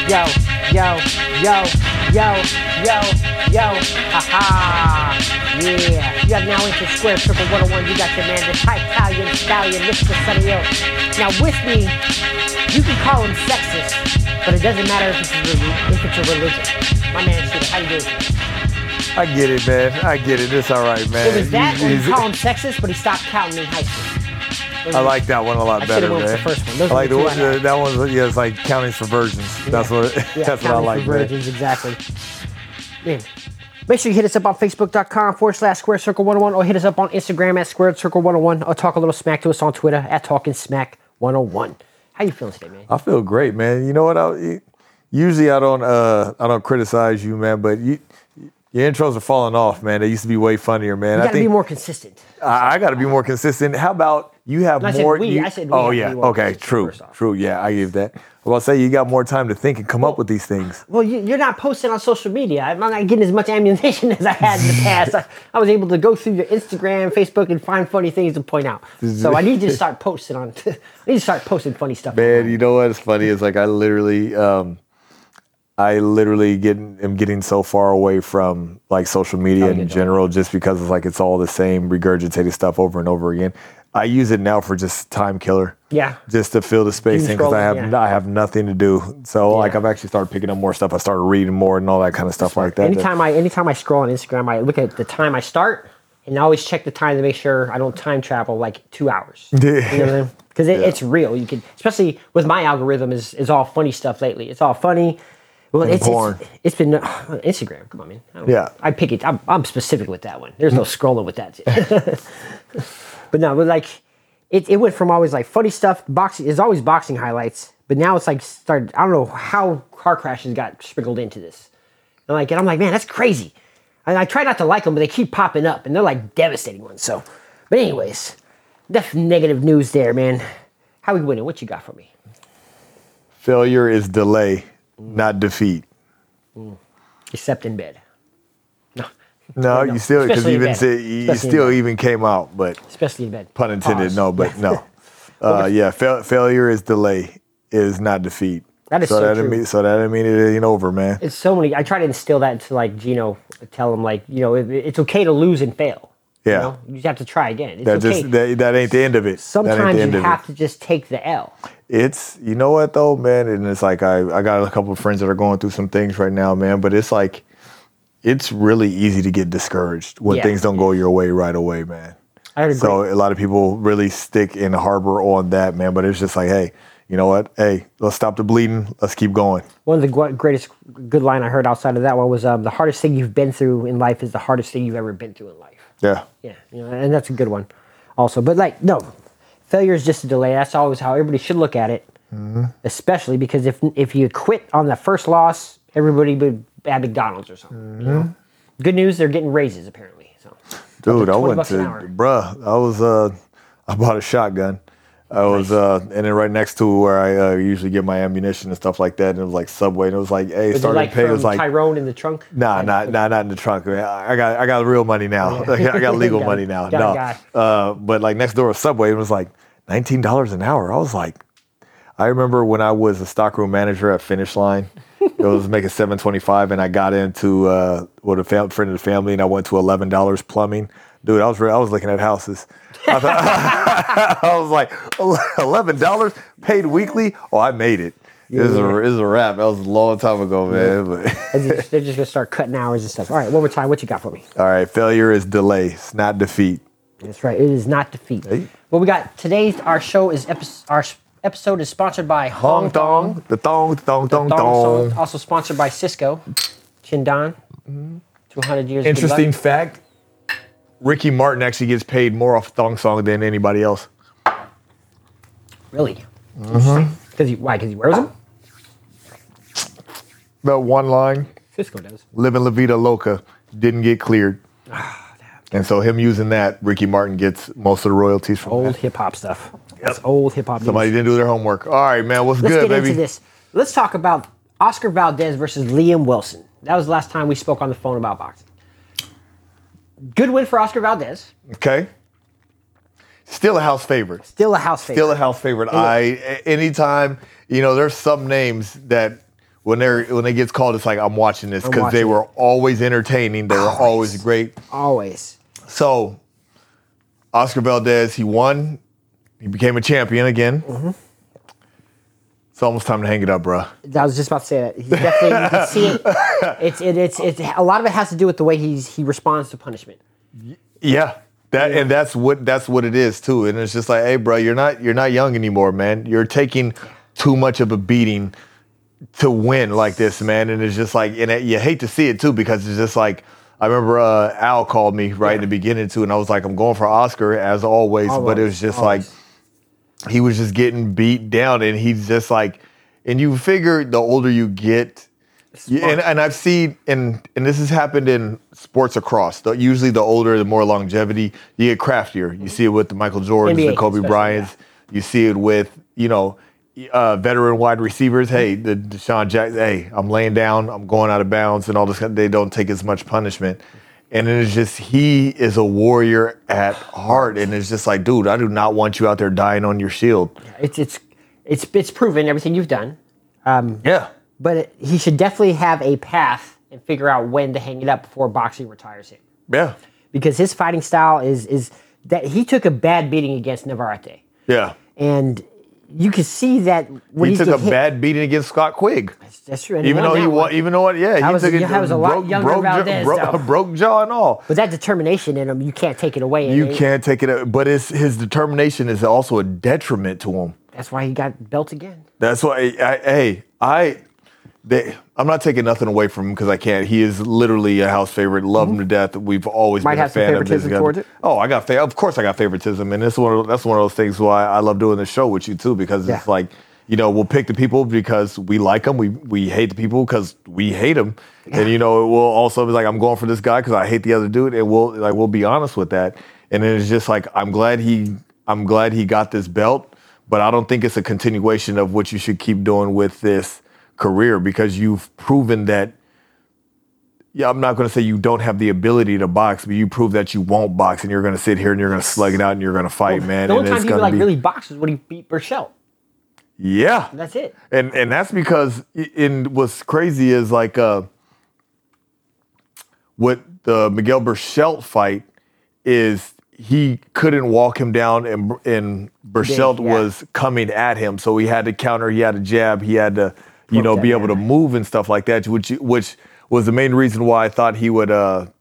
Yo, yo, yo, yo, yo, yo, haha. Yeah, you have now entered Square Circle 101. You got your man, the Italian stallion, Mr. Sunny O. Now with me, you can call him sexist, but it doesn't matter if it's a religion. My man, Shooter, how you doing? I get it, man. I get it. It's all right, man. It was that, or you call him sexist, but he stopped counting in high school. I like that one a lot better, man. The first one. I like that one. Yeah, it's like counting for virgins. That's what. Yeah, that's what I like, for virgins, exactly. Man, make sure you hit us up on Facebook.com/Square Circle 101, or hit us up on Instagram at Squared Circle 101, or talk a little smack to us on Twitter at Talking Smack 101. How you feeling today, man? I feel great, man. You know what? Usually I don't criticize you, man, but your intros are falling off, man. They used to be way funnier, man. You got to be more consistent. I got to be more consistent. How about you have more? I said we. Oh yeah. Okay. True. Yeah, I give that. Well, I'll say you got more time to think and come up with these things. Well, you're not posting on social media. I'm not getting as much ammunition as I had in the past. I was able to go through your Instagram, Facebook, and find funny things to point out. So I need you to start posting on. I need to start posting funny stuff. Man, you know what's funny is like I literally am getting so far away from like social media in general, just because it's like it's all the same regurgitated stuff over and over again. I use it now for just time killer. Yeah. Just to fill the space in because I have nothing to do. So like I've actually started picking up more stuff. I started reading more and all that kind of stuff like that. Anytime I scroll on Instagram, I look at the time I start and I always check the time to make sure I don't time travel like 2 hours. You know what I mean? Because it's real. You can, especially with my algorithm is all funny stuff lately. It's all funny. Well, it's been Instagram. Come on, man. I pick it. I'm specific with that one. There's no scrolling with that. But no, but like it went from always like funny stuff. Boxing is always boxing highlights, but now it's like started. I don't know how car crashes got sprinkled into this. And I'm like, man, that's crazy. And I try not to like them, but they keep popping up, and they're like devastating ones. So, but anyways, that's negative news there, man. How we winning? What you got for me? Failure is delay. Not defeat. Except in bed. No, you still, because even even came out, but especially in bed. Pun intended. Pause. No, but no. Failure is delay, is not defeat. That is so true. So that doesn't mean it ain't over, man. It's so many. I try to instill that into like Gino. Tell him like it's okay to lose and fail. Yeah. You just have to try again. It's that ain't the end of it. Sometimes you have to just take the L. It's, you know what though, man? And it's like, I got a couple of friends that are going through some things right now, man, but it's like, it's really easy to get discouraged when things don't go your way right away, man. I agree. So a lot of people really stick and harbor on that, man, but it's just like, hey, you know what? Hey, let's stop the bleeding. Let's keep going. One of the greatest good line I heard outside of that one was the hardest thing you've been through in life is the hardest thing you've ever been through in life. Yeah. Yeah, and that's a good one also. But like, no, failure is just a delay. That's always how everybody should look at it. Mm-hmm. Especially because if you quit on the first loss, everybody would at McDonald's or something. Mm-hmm. Good news, they're getting raises apparently. So, dude, I went to I bought a shotgun. I was and then right next to where I usually get my ammunition and stuff like that, and it was like Subway, and it was like, hey, starting to pay. It was like Tyrone in the trunk. Nah, not in the trunk. I got real money now. I got legal money now. But like next door was Subway, it was like $19 an hour. I was like, I remember when I was a stockroom manager at Finish Line, it was making $7.25, and I got into with a friend of the family, and I went to $11 plumbing. Dude, I was looking at houses. I was like, $11 paid weekly? Oh, I made it. It was a wrap. That was a long time ago, man. But they're just going to start cutting hours and stuff. All right, one more time. What you got for me? All right, failure is delay. It's not defeat. That's right. It is not defeat. Hey. Well, we got today's, our episode is sponsored by Hong Thong. The thong. Also sponsored by Cisco. Chindan. 200 years. Interesting fact. Ricky Martin actually gets paid more off Thong Song than anybody else. Really? Mm-hmm. Why? Because he wears them? That one line. Cisco does. Living La Vida Loca didn't get cleared. And so him using that, Ricky Martin gets most of the royalties from old hip hop stuff. That's old hip hop. Somebody didn't do their homework. All right, man. What's good, baby? Let's get into this. Let's talk about Oscar Valdez versus Liam Wilson. That was the last time we spoke on the phone about boxing. Good win for Oscar Valdez. Okay. Still a house favorite. Still a house favorite. Anytime, there's some names that when it gets called, it's like I'm watching this because they were always entertaining. They were always great. Always. So, Oscar Valdez, he won. He became a champion again. Mm-hmm. It's almost time to hang it up, bro. I was just about to say that. He's definitely, you can see it. It's a lot of it has to do with the way he responds to punishment. Yeah. And that's what it is too. And it's just like, hey, bro, you're not young anymore, man. You're taking too much of a beating to win like this, man. And it's just like, and you hate to see it too, because it's just like, I remember Al called me in the beginning too, and I was like, I'm going for Oscar as always. But it was just like, he was just getting beat down, and he's just like, and you figure the older you get, and I've seen, and this has happened in sports across. Usually the older, the more longevity, you get craftier. You see it with the Michael Jordans, the Kobe Bryants. Yeah. You see it with, veteran wide receivers. Hey, the Deshaun Jackson, hey, I'm laying down, I'm going out of bounds, and all this. They don't take as much punishment. And it's just, he is a warrior at heart. And it's just like, dude, I do not want you out there dying on your shield. It's proven everything you've done. Yeah. But he should definitely have a path and figure out when to hang it up before boxing retires him. Yeah. Because his fighting style is that he took a bad beating against Navarrete. Yeah. And you can see that when he took a bad beating against Scott Quigg. That's true. Even though he won, he took it. That was a lot younger Valdez, broke jaw and all. But that determination in him, you can't take it away. You can't take it. But his determination is also a detriment to him. That's why he got belt again. That's why. I'm not taking nothing away from him because I can't. He is literally a house favorite. Love him to death. We've always been a fan of his. Towards it? Oh, of course I got favoritism, and that's one of those things why I love doing this show with you too, because it's like, we'll pick the people because we like them. We hate the people because we hate them, and it will also be like, I'm going for this guy because I hate the other dude, and we'll be honest with that. And then it's just like, I'm glad he got this belt, but I don't think it's a continuation of what you should keep doing with this career, because you've proven that, I'm not going to say you don't have the ability to box, but you prove that you won't box, and you're going to sit here and you're going to slug it out and you're going to fight, man. The only time he really boxed was when he beat Burchell. Yeah. That's it. And that's because, what's crazy is like, what the Miguel Burchell fight is, he couldn't walk him down, and Burchell was coming at him, so he had to counter, he had to jab, he had to be able to move and stuff like that, which was the main reason why I thought he would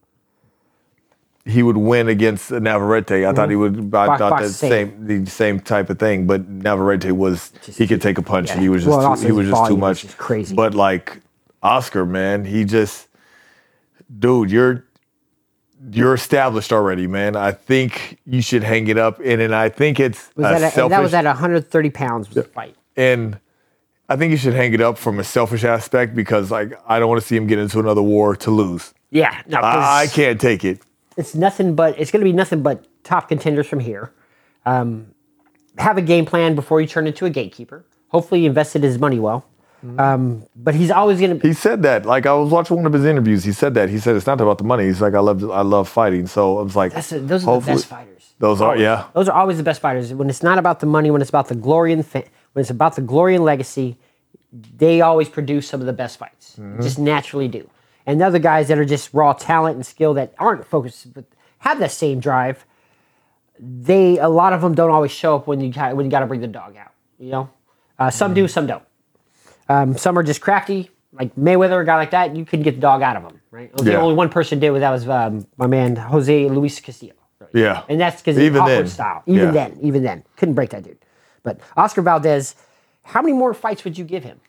win against Navarrete. I thought he would. I thought the same type of thing. But Navarrete he could take a punch, and he was just too much. Just crazy. But like Oscar, man, dude, you're established already, man. I think you should hang it up, and I think it's selfish. That was at 130 pounds was the fight. And I think you should hang it up from a selfish aspect, because like, I don't want to see him get into another war to lose. Yeah, no, I can't take it. It's going to be nothing but top contenders from here. Have a game plan before you turn into a gatekeeper. Hopefully, he invested his money well. But he's always going to. He said that. Like, I was watching one of his interviews. He said that. He said it's not about the money. He's like, I love fighting. So I was like, those are the best fighters. Those are always the best fighters. When it's not about the money, when it's about the glory and when it's about the glory and legacy, they always produce some of the best fights. Just naturally do. And the other guys that are just raw talent and skill that aren't focused, but have that same drive, a lot of them don't always show up when you got to bring the dog out. Some do, some don't. Some are just crafty, like Mayweather, a guy like that. You couldn't get the dog out of him, right? Only one person did. That was my man Jose Luis Castillo. Right? Yeah, and that's because he's awkward style. Even then, couldn't break that dude. But Oscar Valdez, how many more fights would you give him?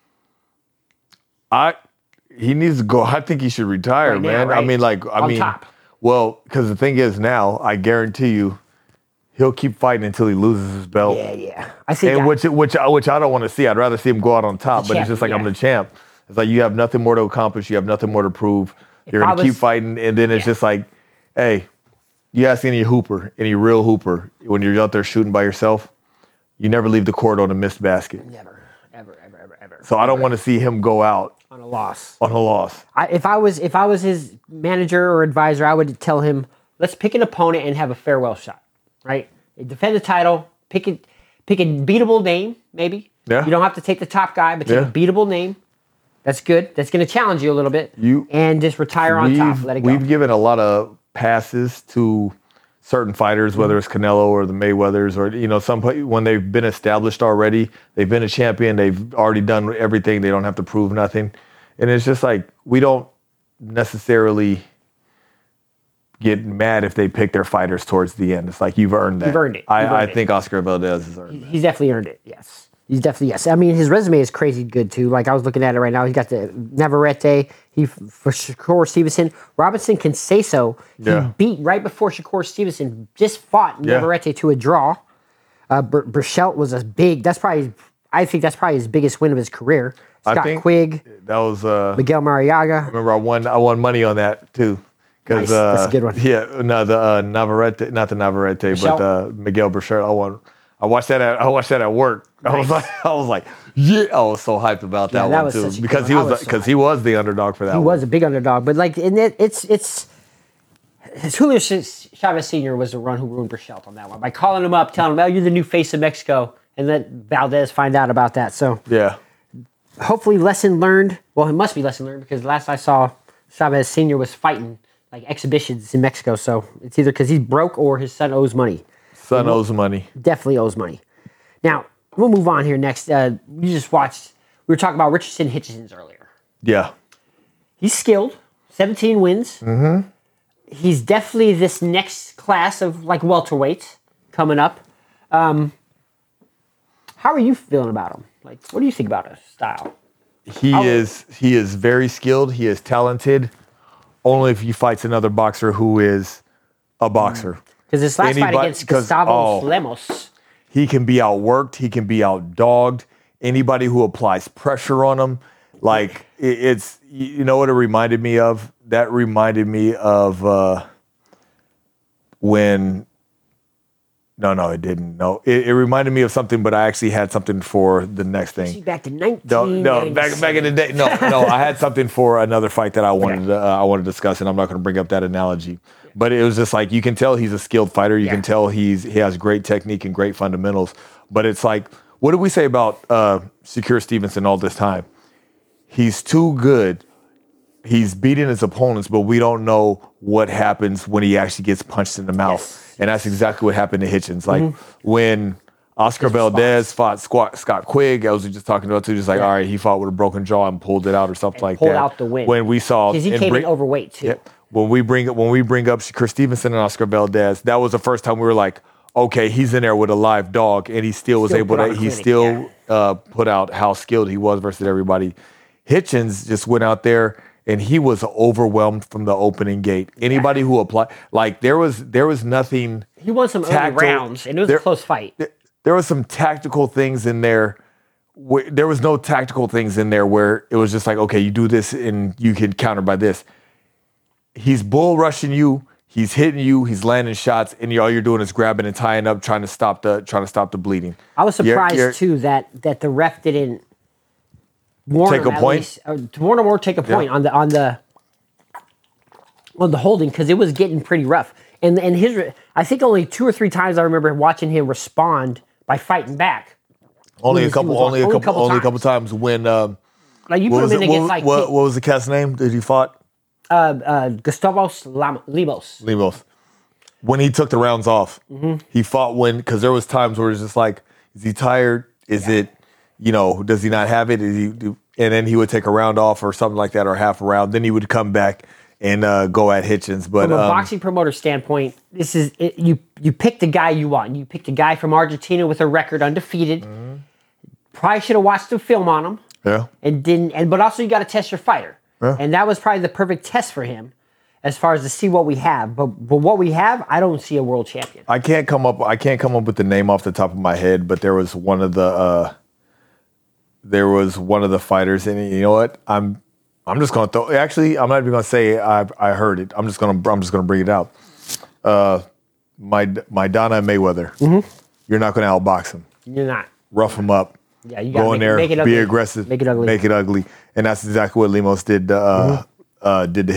He needs to go. I think he should retire, right man. Now, right? I mean, top. Well, because the thing is now, I guarantee you, he'll keep fighting until he loses his belt. Yeah. I see that. Which I don't want to see. I'd rather see him go out on top. But it's just like, I'm the champ. It's like, you have nothing more to accomplish. You have nothing more to prove. You're going to keep fighting. And then it's just like, hey, you ask any real hooper, when you're out there shooting by yourself, you never leave the court on a missed basket. Never. Ever. So I don't want to see him go out on a loss. If I was his manager or advisor, I would tell him, let's pick an opponent and have a farewell shot, right? Defend the title, pick a beatable name, maybe. Yeah. You don't have to take the top guy, but take a beatable name. That's good. That's going to challenge you a little bit. And just retire on top. Let it go. We've given a lot of passes to certain fighters, whether it's Canelo or the Mayweathers, or some when they've been established already, they've been a champion, they've already done everything, they don't have to prove nothing, and it's just like we don't necessarily get mad if they pick their fighters towards the end. It's like you've earned that. You've earned it. I think Oscar Valdez has earned that. He's definitely earned it. Yes. He's definitely, yes. I mean, his resume is crazy good, too. Like, I was looking at it right now. He's got the Navarrete. For Shakur Stevenson. Robinson Conceição. He beat right before Shakur Stevenson. Just fought Navarrete to a draw. Burchelt was a big, I think that's probably his biggest win of his career. Scott Quigg. That was Miguel Mariaga. I remember I won money on that, too. Nice. That's a good one. Yeah, no, the Navarrete, not the Navarrete, Burchelt. but Miguel Burchelt. I watched that at work. Nice. I was like, yeah. I was so hyped about that one too because he was the underdog for that. He was a big underdog, but like it's Julio Chavez Sr. was the one who ruined Burchelt on that one by calling him up, telling him, "Oh, you're the new face of Mexico," and let Valdez find out about that. So hopefully, lesson learned. Well, it must be lesson learned because last I saw, Chavez Sr. was fighting like exhibitions in Mexico. So it's either because he's broke or his son owes money. Son owes money. Definitely owes money. Now, we'll move on here next. You just watched, we were talking about Richardson Hitchens earlier. Yeah. He's skilled, 17 wins. Mm-hmm. He's definitely this next class of like welterweights coming up. How are you feeling about him? Like, what do you think about his style? He is very skilled. He is talented. Only if he fights another boxer who is a boxer. Because this last fight against Gustavo Lemos. He can be outworked. He can be outdogged. Anybody who applies pressure on him, like it's, you know what it reminded me of? That reminded me of when. No, it didn't. No, it reminded me of something, but I actually had something for the next thing. Back to 1997. No, back in the day. No, I had something for another fight that I wanted to discuss, and I'm not going to bring up that analogy. But it was just like you can tell he's a skilled fighter. You can tell he has great technique and great fundamentals. But it's like, what did we say about Shakur Stevenson all this time? He's too good. He's beating his opponents, but we don't know what happens when he actually gets punched in the mouth. Yes. And that's exactly what happened to Hitchens. Like when Oscar Valdez fought Scott Quigg, I was just talking about too, just like, all right, he fought with a broken jaw and pulled it out or something like that. Pulled out the win. When we saw, because he came in overweight too. Yeah, when we bring up Shakur Stevenson and Oscar Valdez, that was the first time we were like, okay, he's in there with a live dog, and he still was able to. Put out how skilled he was versus everybody. Hitchens just went out there and he was overwhelmed from the opening gate. Anybody who applied, like there was nothing. He won some early rounds, and it was a close fight. There was some tactical things in there. There was no tactical things in there where it was just like, okay, you do this and you can counter by this. He's bull rushing you. He's hitting you. He's landing shots, and all you're doing is grabbing and tying up, trying to stop the bleeding. I was surprised too that the ref didn't warn take him a point. To warn him or take a point on the holding, because it was getting pretty rough. And I think only 2 or 3 times I remember watching him respond by fighting back. Only a couple times when like you put him in against like what was the cat's name that he fought? Gustavo Lemos. When he took the rounds off, he fought because there was times where it's just like, is he tired? Is it, does he not have it? And then he would take a round off or something like that, or half a round. Then he would come back and go at Hitchens. But from a boxing promoter standpoint, this is it, you pick the guy you want. You picked a guy from Argentina with a record undefeated. Probably should have watched the film on him. Yeah. But also you got to test your fighter. Yeah. And that was probably the perfect test for him, as far as to see what we have. But what we have, I don't see a world champion. I can't come up with the name off the top of my head, but there was one of the fighters, and you know what? I'm just gonna throw. Actually, I'm not even gonna say I heard it. I'm just gonna bring it out. Maidana Mayweather. You're not gonna outbox him. You're not. Rough him up. Yeah, you got go in there, make it be aggressive, make it ugly, and that's exactly what Lemos did. Did to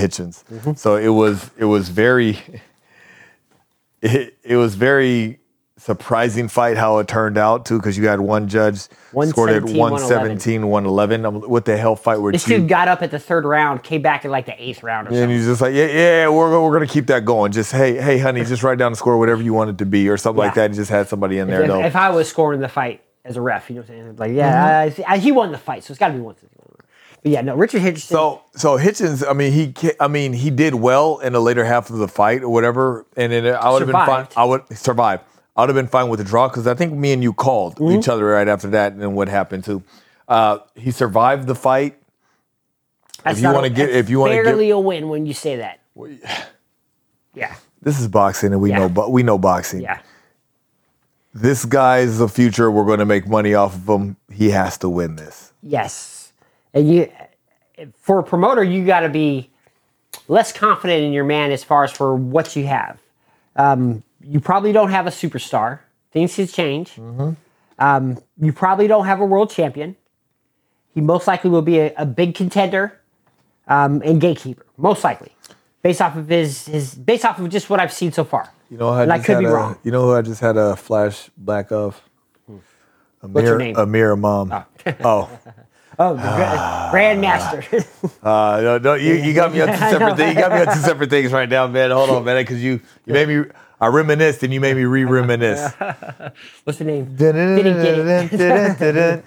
Hitchens. So it was very surprising fight how it turned out too, because you had one judge scored at 117, 111. What the hell fight were this dude got up at the third round, came back in like the 8th round or something. And he's just like, yeah, we're gonna keep that going. Just hey, honey, just write down the score, whatever you want it to be, or something like that. And just had somebody in there. If I was scoring the fight as a ref, you know what I'm saying? Like, he won the fight, so it's got to be 117. But yeah, no, Richard Hitchens. So Hitchens, he did well in the later half of the fight or whatever, and then I would have been fine. I would survive. I would have been fine with the draw because I think me and you called each other right after that, and then what happened too. He survived the fight. That's barely a win when you say that. Yeah. This is boxing, and we know boxing. Yeah. This guy's the future. We're going to make money off of him. He has to win this. Yes. And for a promoter, you got to be less confident in your man as far as for what you have. You probably don't have a superstar. Things should change. You probably don't have a world champion. He most likely will be a big contender and gatekeeper, most likely, based off of based off of just what I've seen so far. You know, I could be wrong. You know who I just had a flashback of? What's your name? Amir Imam. Oh, the Grandmaster. No, you got me on two separate things. You got me on two separate things right now, man. Hold on, man, because you made me. I reminisced and you made me re-reminisce. What's the name? Didn't get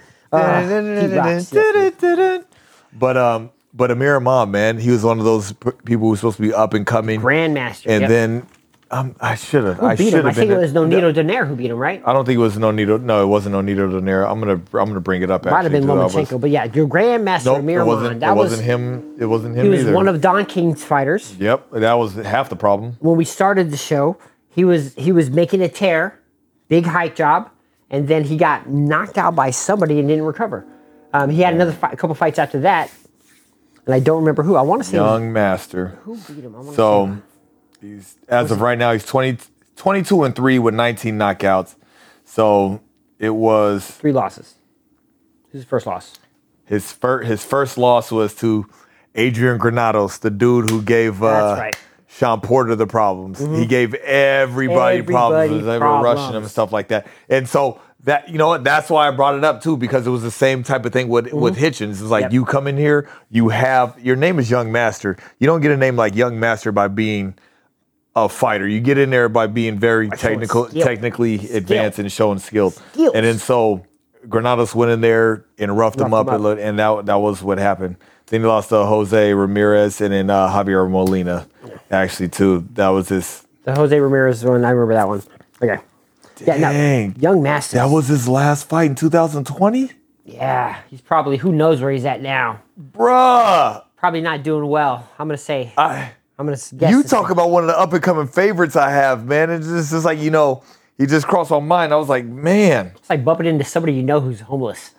it. But Amir Imam, man, he was one of those people who was supposed to be up and coming. Grandmaster. And then I should have. I think it was Nonito Donaire who beat him, right? I don't think it was Nonito. No, it wasn't Nonito Donaire. I'm gonna bring it up. Might have been Lomachenko, but yeah, your Grandmaster Amir Imam. It wasn't him. It wasn't him. He was either. one of Don King's fighters. Yep, that was half the problem. When we started the show, he was making a tear, big height job, and then he got knocked out by somebody and didn't recover. He had a couple fights after that, and I don't remember who. I want to say Young Master. Who beat him? As of right now, he's 22-3 with 19 knockouts. So it was 3 losses. His first loss. His first loss was to Adrian Granados, the dude who gave Sean Porter the problems. He gave everybody problems. They were rushing him and stuff like that. And so that, you know what, that's why I brought it up too, because it was the same type of thing with Hitchens. It's like you come in here, your name is Young Master. You don't get a name like Young Master by being a fighter. You get in there by being very technically advanced and showing skill. And then so Granados went in there and roughed him up. And that was what happened. Then he lost to Jose Ramirez and then Javier Molina, actually, too. That was his... The Jose Ramirez one, I remember that one. Okay. Dang. Young Master. That was his last fight in 2020? Yeah. He's probably... Who knows where he's at now? Bruh! Probably not doing well, I'm going to say. I'm going to guess. You talk about one of the up-and-coming favorites I have, man. It's just like, he just crossed my mind. I was like, man. It's like bumping into somebody you know who's homeless.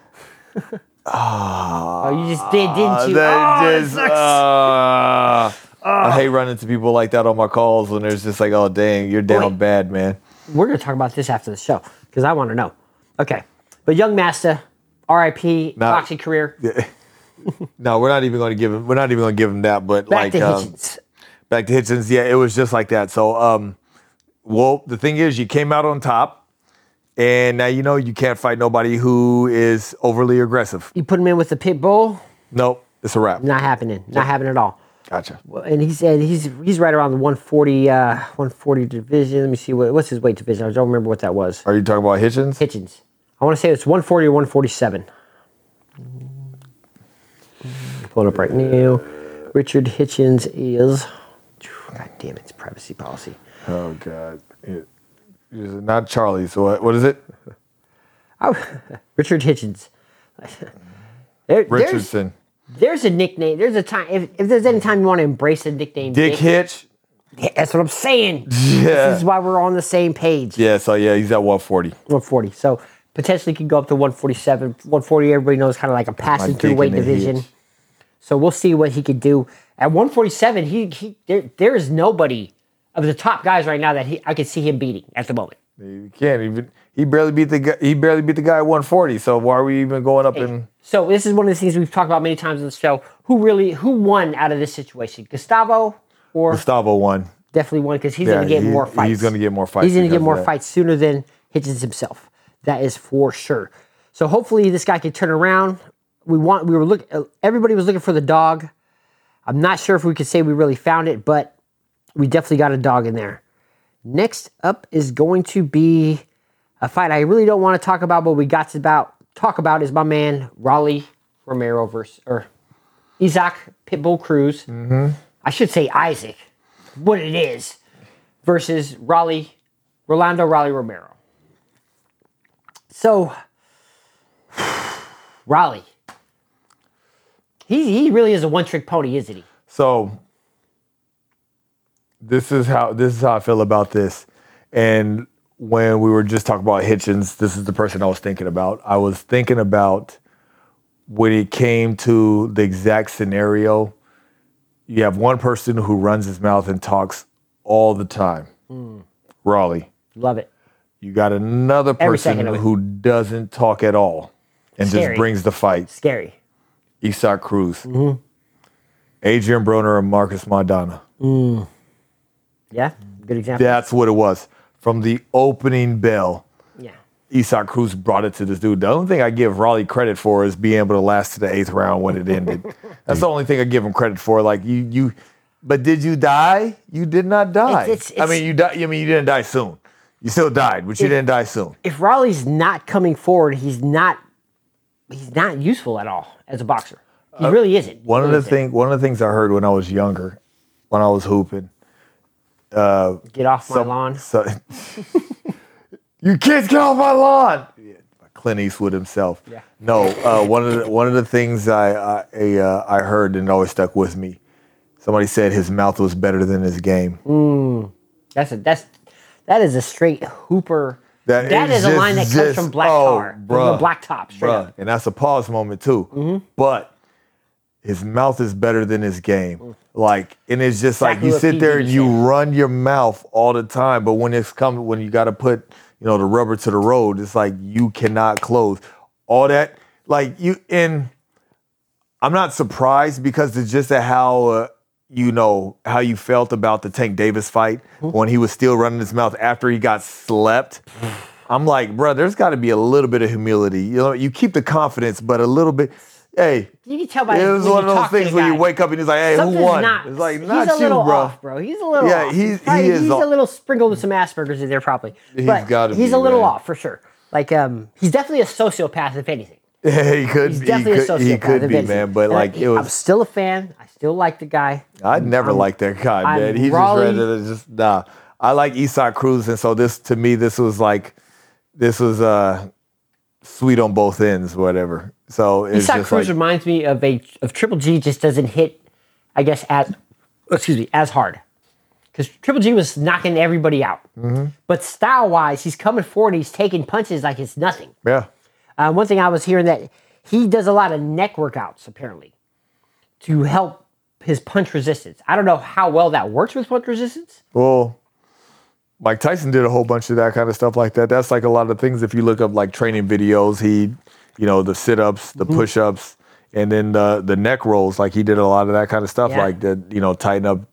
Oh, you just did, didn't you? I hate running into people like that on my calls when there's just like, oh, dang, you're down bad, man. We're going to talk about this after the show because I want to know. Okay. But Young Master, RIP, boxing career. Yeah. No, we're not even going to give him that, but back to Hitchens. Back to Hitchens, yeah, it was just like that. So, well, the thing is, you came out on top, and now you can't fight nobody who is overly aggressive. You put him in with the pit bull? Nope, it's a wrap. Not happening. Not happening at all. Gotcha. And he said he's right around the 140 division. Let me see what's his weight division. I don't remember what that was. Are you talking about Hitchens? Hitchens. I want to say it's 140 or 147. Pulling up right now. Richard Hitchens is... God damn it, it's privacy policy. Oh, God. Not Charlie, so what is it? Richard Hitchens. Richardson. There's a nickname. There's a time. If there's any time you want to embrace a nickname, Dick Hitch. Yeah, that's what I'm saying. Yeah. This is why we're on the same page. Yeah, so he's at 140. 140. So potentially could go up to 147. 140, everybody knows, kind of like a passing through weight division. Hitch. So we'll see what he could do. At 147, there is nobody of the top guys right now that I could see him beating at the moment. You can't even. He barely beat the guy at 140. So why are we even going up in? So this is one of the things we've talked about many times on the show. Who won out of this situation? Gustavo or Gustavo won. Definitely won because he's going to get more fights. He's going to get more fights. He's going to get more fights sooner than Hitchens himself. That is for sure. So hopefully this guy can turn around. Everybody was looking for the dog. I'm not sure if we could say we really found it, but we definitely got a dog in there. Next up is going to be a fight I really don't want to talk about, but we got to talk about is my man Rolly Romero versus Isaac Pitbull Cruz. Mm-hmm. I should say Isaac, what it is, versus Rolando Rolly Romero. So, Rolly, he really is a one-trick pony, isn't he? So, this is how I feel about this. And when we were just talking about Hitchens, this is the person I was thinking about. I was thinking about when it came to the exact scenario. You have one person who runs his mouth and talks all the time. Rolly. Love it. You got another person who doesn't talk at all and just brings the fight. Scary. Isaac Cruz. Mm-hmm. Adrian Broner and Marcus Maidana. Yeah, good example. That's what it was. From the opening bell, yeah, Isaac Cruz brought it to this dude. The only thing I give Rolly credit for is being able to last to the 8th round when it ended. That's the only thing I give him credit for. Like but did you die? You did not die. I mean, you died. I mean, you didn't die soon. You still died, but you didn't die soon. If Rolly's not coming forward, he's not useful at all as a boxer. He really isn't. One of the things I heard when I was younger, when I was hooping. Get off my lawn. You kids, get off my lawn. Yeah, Clint Eastwood himself. Yeah. No, one of the things I heard and it always stuck with me. Somebody said his mouth was better than his game. That is a straight hooper. That is a line that comes from Black Top. Straight up. And that's a pause moment too. Mm-hmm. But his mouth is better than his game. Like, and it's just exactly like you sit there and you run your mouth all the time. But when you got to put, the rubber to the road, it's like you cannot close all that. Like I'm not surprised because it's just how you felt about the Tank Davis fight when he was still running his mouth after he got slept. I'm like, bro, there's got to be a little bit of humility. You keep the confidence, but a little bit. Hey, you can tell by it was one of those things where you wake up and he's like, "Hey, who won?" It's like, not you, bro. He's a little off. He's a little sprinkled with some Asperger's in there, probably. He's a little off for sure. Like, he's definitely a sociopath, if anything. Yeah, he could. He's definitely a sociopath. He could be, man. But I'm still a fan. I still like the guy. I never liked that guy, man. He's just nah. I like Isaac Cruz, and so this was sweet on both ends, whatever. So it's Isaac Cruz reminds me of Triple G. Just doesn't hit, I guess, as hard. Because Triple G was knocking everybody out. Mm-hmm. But style-wise, he's coming forward and he's taking punches like it's nothing. Yeah. One thing I was hearing that he does a lot of neck workouts, apparently, to help his punch resistance. I don't know how well that works with punch resistance. Well, Mike Tyson did a whole bunch of that kind of stuff like that. That's like a lot of things. If you look up like training videos, the sit-ups, the push-ups, and then the neck rolls. Like he did a lot of that kind of stuff. Yeah. Like that, tighten up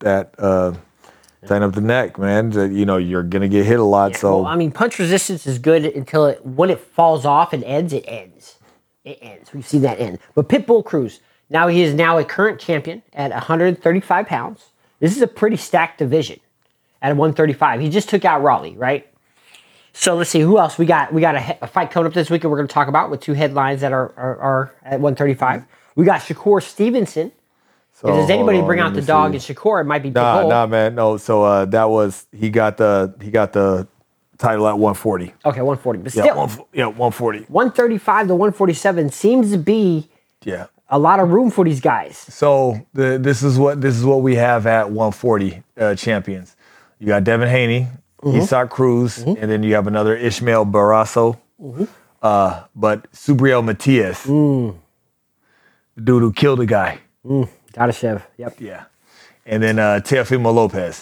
the neck, man. You're gonna get hit a lot. Yeah, so well, I mean, punch resistance is good until when it falls off and ends. It ends. We've seen that end. But Pitbull Cruz, he is now a current champion at 135 pounds. This is a pretty stacked division at 135. He just took out Rolly, right? So let's see who else we got. We got a fight coming up this week, and we're going to talk about with two headlines that are at 135. We got Shakur Stevenson. So, if there's anybody to bring out the dog in Shakur, it might be Pitbull. Nah, man, no. So he got the title at 140. Okay, 140. But still, 140. 135 to 147 seems to be a lot of room for these guys. So this is what we have at 140 champions. You got Devin Haney, Isaac Cruz, and then you have another Ishmael Barrasso. But Subriel Matias, the dude who killed a guy. Dadashev, yep. Yeah. And then Teofimo Lopez.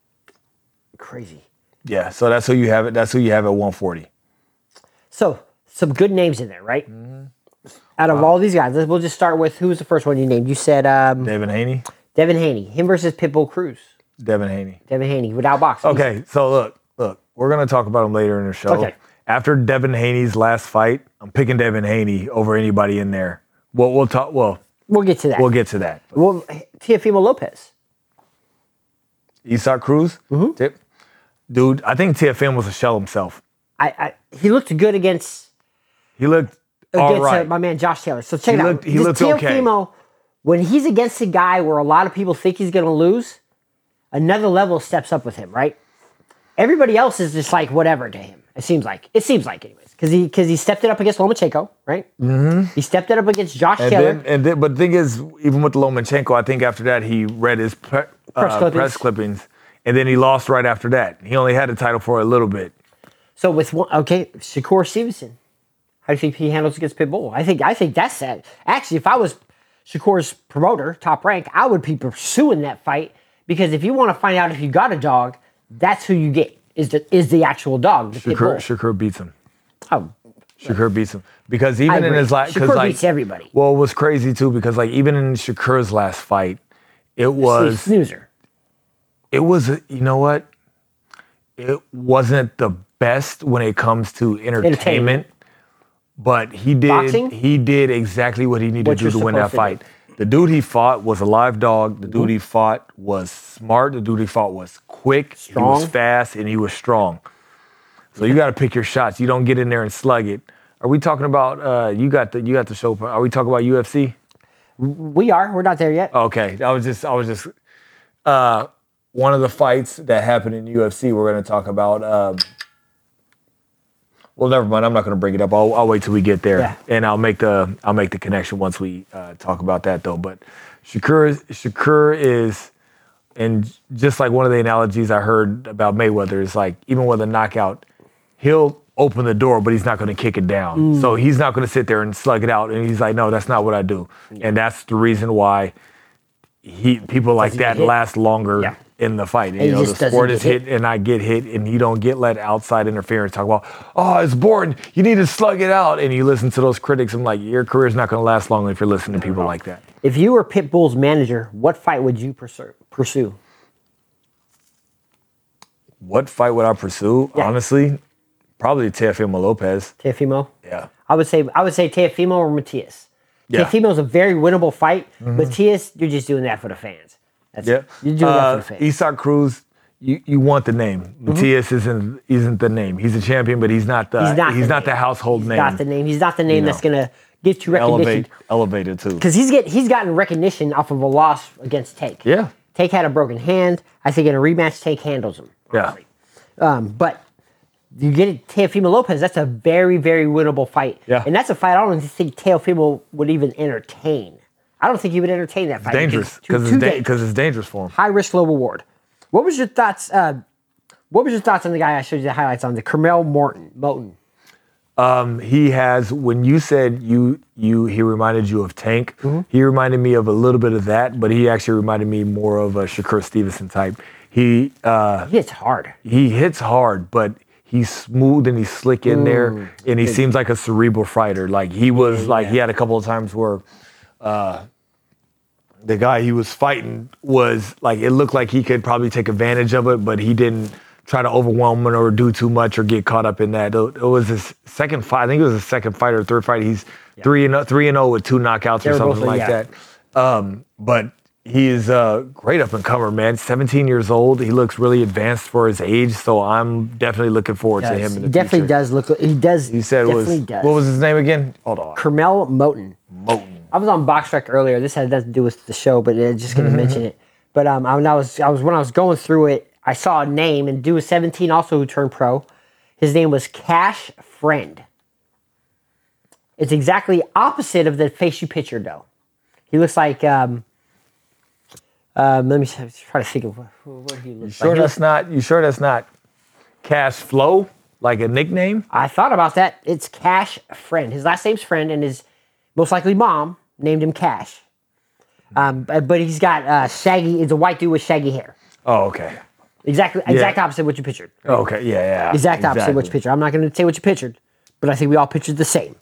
Crazy. Yeah, so that's who you have. That's who you have at 140. So, some good names in there, right? Mm-hmm. Out of all these guys, we'll just start with, who was the first one you named? You said... Devin Haney. Devin Haney. Him versus Pitbull Cruz. Devin Haney. Devin Haney, without boxing. Okay, so look. We're going to talk about him later in the show. Okay. After Devin Haney's last fight, I'm picking Devin Haney over anybody in there. We'll talk. Well, we'll get to that. We'll get to that. Well, Teofimo Lopez. Isaac Cruz? Mm-hmm. Dude, I think Teofimo was a shell himself. He looked good against. He looked all right. My man Josh Taylor. So check it out. He looked Teofimo, okay. When he's against a guy where a lot of people think he's going to lose, another level steps up with him, right? Everybody else is just like whatever to him. It seems like anyways, because he stepped it up against Lomachenko, right? Mm-hmm. He stepped it up against Josh Taylor. But the thing is, even with Lomachenko, I think after that he read his press clippings, and then he lost right after that. He only had the title for a little bit. So Shakur Stevenson, how do you think he handles against Pitbull? I think that's sad. Actually, if I was Shakur's promoter, Top Rank, I would be pursuing that fight because if you want to find out if you got a dog, that's who you get. Is the actual dog, the Pitbull. Shakur beats him. Oh. Shakur beats him. Because even in his last... Shakur beats everybody. Well, it was crazy, too, because even in Shakur's last fight, it was... Snoozer. It was, you know what? It wasn't the best when it comes to entertainment. But he did... Boxing? He did exactly what he needed to do to win that fight. The dude he fought was a live dog. The dude he fought was smart. The dude he fought was quick. Strong. He was fast, and he was strong. So you got to pick your shots. You don't get in there and slug it. Are we talking about? You got the show. Are we talking about UFC? We are. We're not there yet. Okay. I was just. One of the fights that happened in UFC. We're going to talk about. Well, never mind. I'm not going to bring it up. I'll wait till we get there, and I'll make the connection once we talk about that, though. But Shakur is, and just like one of the analogies I heard about Mayweather is like even with a knockout, he'll open the door, but he's not going to kick it down. So he's not going to sit there and slug it out. And he's like, no, that's not what I do. And that's the reason why people like that last longer. In the fight. And, the sport is hit and I get hit and you don't get let outside interference. Talk about, oh, it's boring. You need to slug it out. And you listen to those critics. I'm like, your career's not going to last long if you're listening to people like that. If you were Pitbull's manager, what fight would you pursue? What fight would I pursue? Yeah. Honestly, probably Teofimo Lopez. Teofimo? Yeah. I would say Teofimo or Matias. Yeah. Teofimo's a very winnable fight. Mm-hmm. Matias, you're just doing that for the fans. You're doing that for the fans. Isaac Cruz, you want the name. Mm-hmm. Matias isn't the name. He's a champion, but he's not the household name. He's not the name. He's not the name that's gonna get you recognition. Elevated too. Because he's gotten recognition off of a loss against Tank. Yeah. Tank had a broken hand. I think in a rematch, Tank handles him. Honestly. Yeah. But you get it, Teofimo Lopez. That's a very, very winnable fight. Yeah. And that's a fight I don't even think Teofimo would even entertain. I don't think he would entertain that fight. Dangerous because it's dangerous for him. High risk, low reward. What was your thoughts? What was your thoughts on the guy I showed you the highlights on, the Carmel Moten? He has. When you said he reminded you of Tank. Mm-hmm. He reminded me of a little bit of that, but he actually reminded me more of a Shakur Stevenson type. He hits hard. He hits hard, but he's smooth and he's slick in there, and he seems like a cerebral fighter. Like he was he had a couple of times where. The guy he was fighting was like, it looked like he could probably take advantage of it, but he didn't try to overwhelm it or do too much or get caught up in that. It was his second fight. I think it was his second fight or third fight. He's 3-0 with 2 knockouts or something like that. But he is a great up-and-comer, man. 17 years old. He looks really advanced for his age, so I'm definitely looking forward to him in the definitely future. Does look. He does. He said does. What was his name again? Hold on. Carmel Moten. I was on Box Rec earlier. This had nothing to do with the show, but just going to mention it. But when I was going through it, I saw a name, and dude was 17, also who turned pro. His name was Cash Friend. It's exactly opposite of the face you pictured, though. He looks like. Let me try to think of what he looks like. You sure that's not Cash Flow, like a nickname? I thought about that. It's Cash Friend. His last name's Friend, and his most likely mom named him Cash. But he's got shaggy. It's a white dude with shaggy hair. Oh, okay. Exact opposite of what you pictured. Oh, okay, yeah. Exact opposite of what you pictured. I'm not going to say what you pictured, but I think we all pictured the same.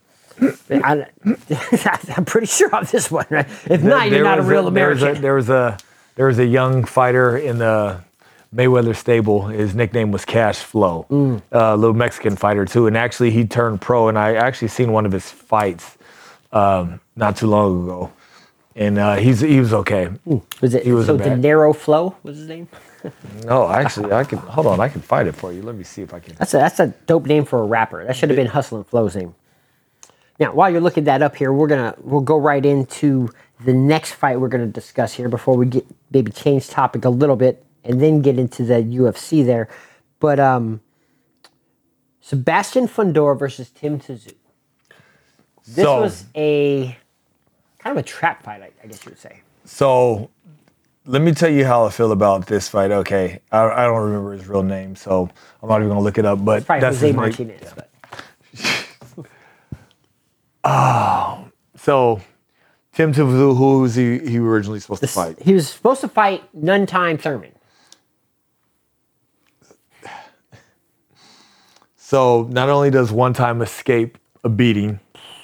I'm pretty sure on this one, right? If not, you're not a real American. There was a young fighter in the Mayweather stable. His nickname was Cash Flow. A little Mexican fighter too. And actually he turned pro, and I actually seen one of his fights not too long ago. And he was okay. Was it so Dinero Flow was his name? No, actually I can find it for you. Let me see if I can. That's a dope name for a rapper. That should have been Hustle and Flow's name. Now, while you're looking that up here, we'll go right into the next fight we're gonna discuss here before we maybe change topic a little bit and then get into the UFC there. But Sebastian Fundora versus Tim Tszyu. This was a kind of a trap fight, I guess you would say. So let me tell you how I feel about this fight. Okay, I don't remember his real name, so I'm not even gonna look it up. But that's Jose Martinez. Yeah. But. Oh, so Tim Tszyu, who was he originally supposed to fight? He was supposed to fight Nuntime Thurman. So not only does one time escape a beating,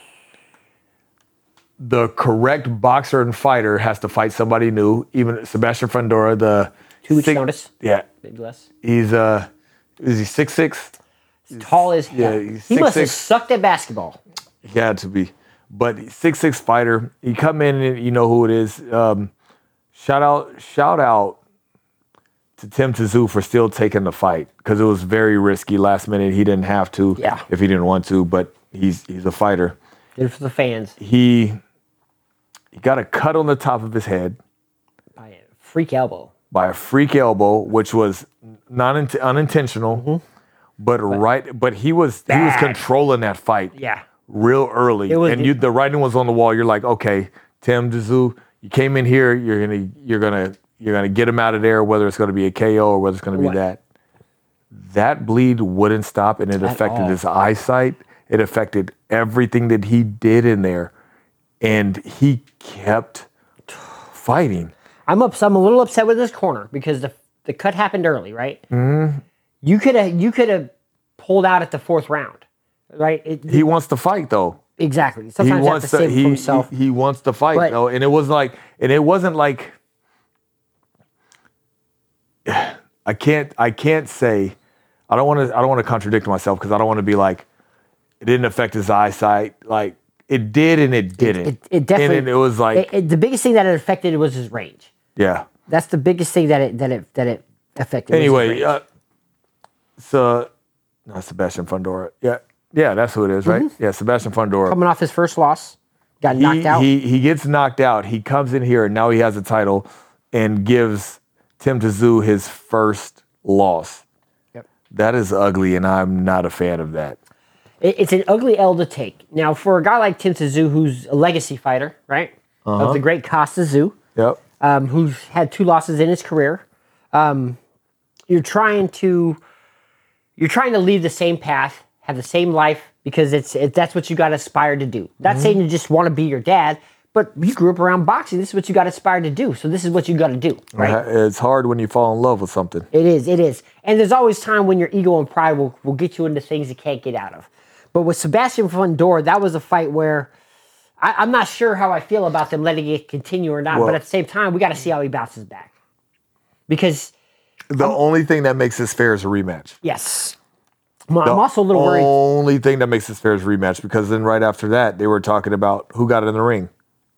the correct boxer and fighter has to fight somebody new. Even Sebastian Fundora, the 2 weeks notice. Yeah, maybe less. He's is he 6'6"? Tall as hell. Yeah, he's he 6'6". Must have sucked at basketball. He had to be. But 6'6" fighter. He come in and you know who it is. Shout out to Tim Tszyu for still taking the fight because it was very risky last minute. He didn't have to if he didn't want to, but he's a fighter. Good for the fans. He got a cut on the top of his head. By a freak elbow. Which was unintentional, but he was controlling that fight. Yeah. Real early, the writing was on the wall. You're like, okay, Tim Tszyu, you came in here. You're gonna get him out of there. Whether it's gonna be a KO or whether it's gonna be that. That bleed wouldn't stop, and it affected his eyesight. It affected everything that he did in there, and he kept fighting. I'm a little upset with this corner because the cut happened early, right? Mm-hmm. You could have pulled out at the 4th round. Right, he wants to fight though. Exactly. Sometimes he wants to save himself. He wants to fight though, and it wasn't like. I can't say. I don't want to contradict myself because I don't want to be like, it didn't affect his eyesight. Like it did and it didn't. It definitely. And it was like the biggest thing that it affected was his range. Yeah. That's the biggest thing that it affected. Anyway, Sebastian Fundora. Yeah, that's who it is, right? Mm-hmm. Yeah, Sebastian Fundora. Coming off his first loss, got knocked out. He gets knocked out. He comes in here, and now he has a title and gives Tim Tszyu his first loss. Yep. That is ugly, and I'm not a fan of that. It's an ugly L to take. Now, for a guy like Tim Tszyu, who's a legacy fighter, right? Of the great Costa Tszyu, who's had 2 losses in his career, you're trying to leave the same path, have the same life, because that's what you got to aspire to do. Not saying you just want to be your dad, but you grew up around boxing. This is what you got to aspire to do. So this is what you got to do, right? It's hard when you fall in love with something. It is. And there's always time when your ego and pride will get you into things you can't get out of. But with Sebastian Fundora, that was a fight where I'm not sure how I feel about them letting it continue or not. But at the same time, we got to see how he bounces back. Because the only thing that makes this fair is a rematch. Yes. I'm also a little worried. The only thing that makes this fair is rematch, because then right after that, they were talking about who got in the ring.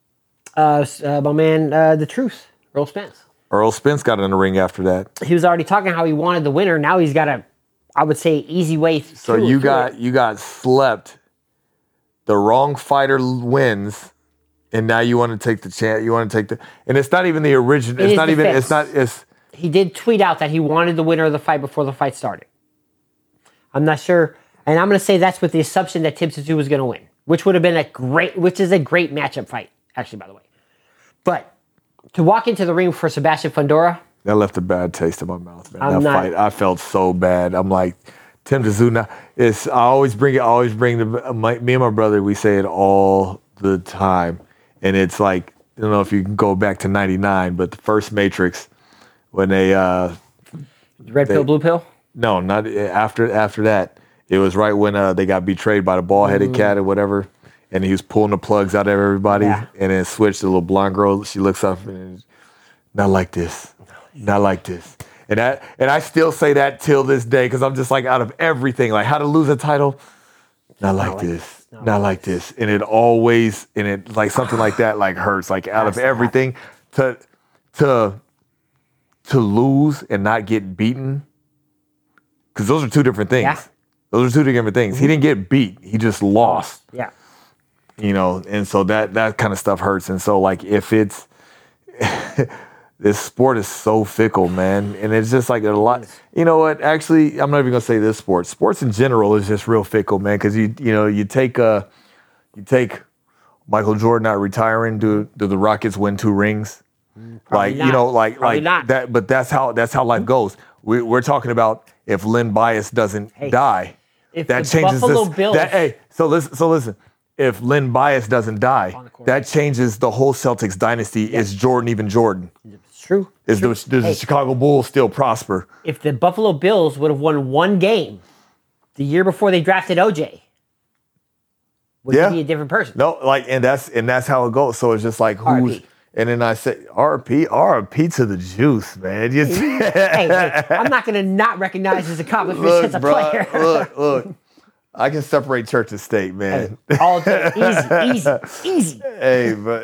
My man, The Truth, Earl Spence. Earl Spence got in the ring after that. He was already talking how he wanted the winner. Now he's got a, I would say, easy way. So you got slept. The wrong fighter wins, and now you want to take the chance. You want to take the, and it's not even the original. It's not even. It's not. It's. He did tweet out that he wanted the winner of the fight before the fight started. I'm not sure, and I'm going to say that's with the assumption that Tim Tszyu was going to win, which would have been which is a great matchup fight, actually, by the way. But to walk into the ring for Sebastian Fundora, that left a bad taste in my mouth, man. Fight, I felt so bad. I'm like, Tim Tszyu. I always bring me and my brother. We say it all the time, and it's like, I don't know if you can go back to '99, but the first Matrix when they red pill, blue pill. No, not after that. It was right when they got betrayed by the bald-headed cat or whatever, and he was pulling the plugs out of everybody, and then switched to the little blonde girl. She looks up and not like this. And And I still say that till this day because I'm just like, out of everything, like how to lose a title, not like this, not like this. And it always, like something like that like hurts. Like out of everything, to lose and not get beaten, because those are two different things. Yeah. Those are two different things. Mm-hmm. He didn't get beat. He just lost. Yeah. You know, and so that kind of stuff hurts. And so like if it's this sport is so fickle, man. And it's just like a lot. You know what? Actually, I'm not even gonna say this sport. Sports in general is just real fickle, man. Because you take Michael Jordan not retiring. Do the Rockets win 2 rings? Probably like not. You know, like not. that. But that's how life goes. We're talking about if Len Bias doesn't die, that changes Buffalo this. Bills, So listen. If Len Bias doesn't die, that changes the whole Celtics dynasty. Yes. Is Jordan even Jordan? It's true. Does the Chicago Bulls still prosper? If the Buffalo Bills would have won 1 game the year before they drafted OJ, would he be a different person? No, like, and that's how it goes. So it's just like who's. RP. And then I say, RP to the juice, man. Hey, I'm not going to not recognize his accomplishments as a player. Look. I can separate church and state, man. Hey, all day. Easy. Hey, but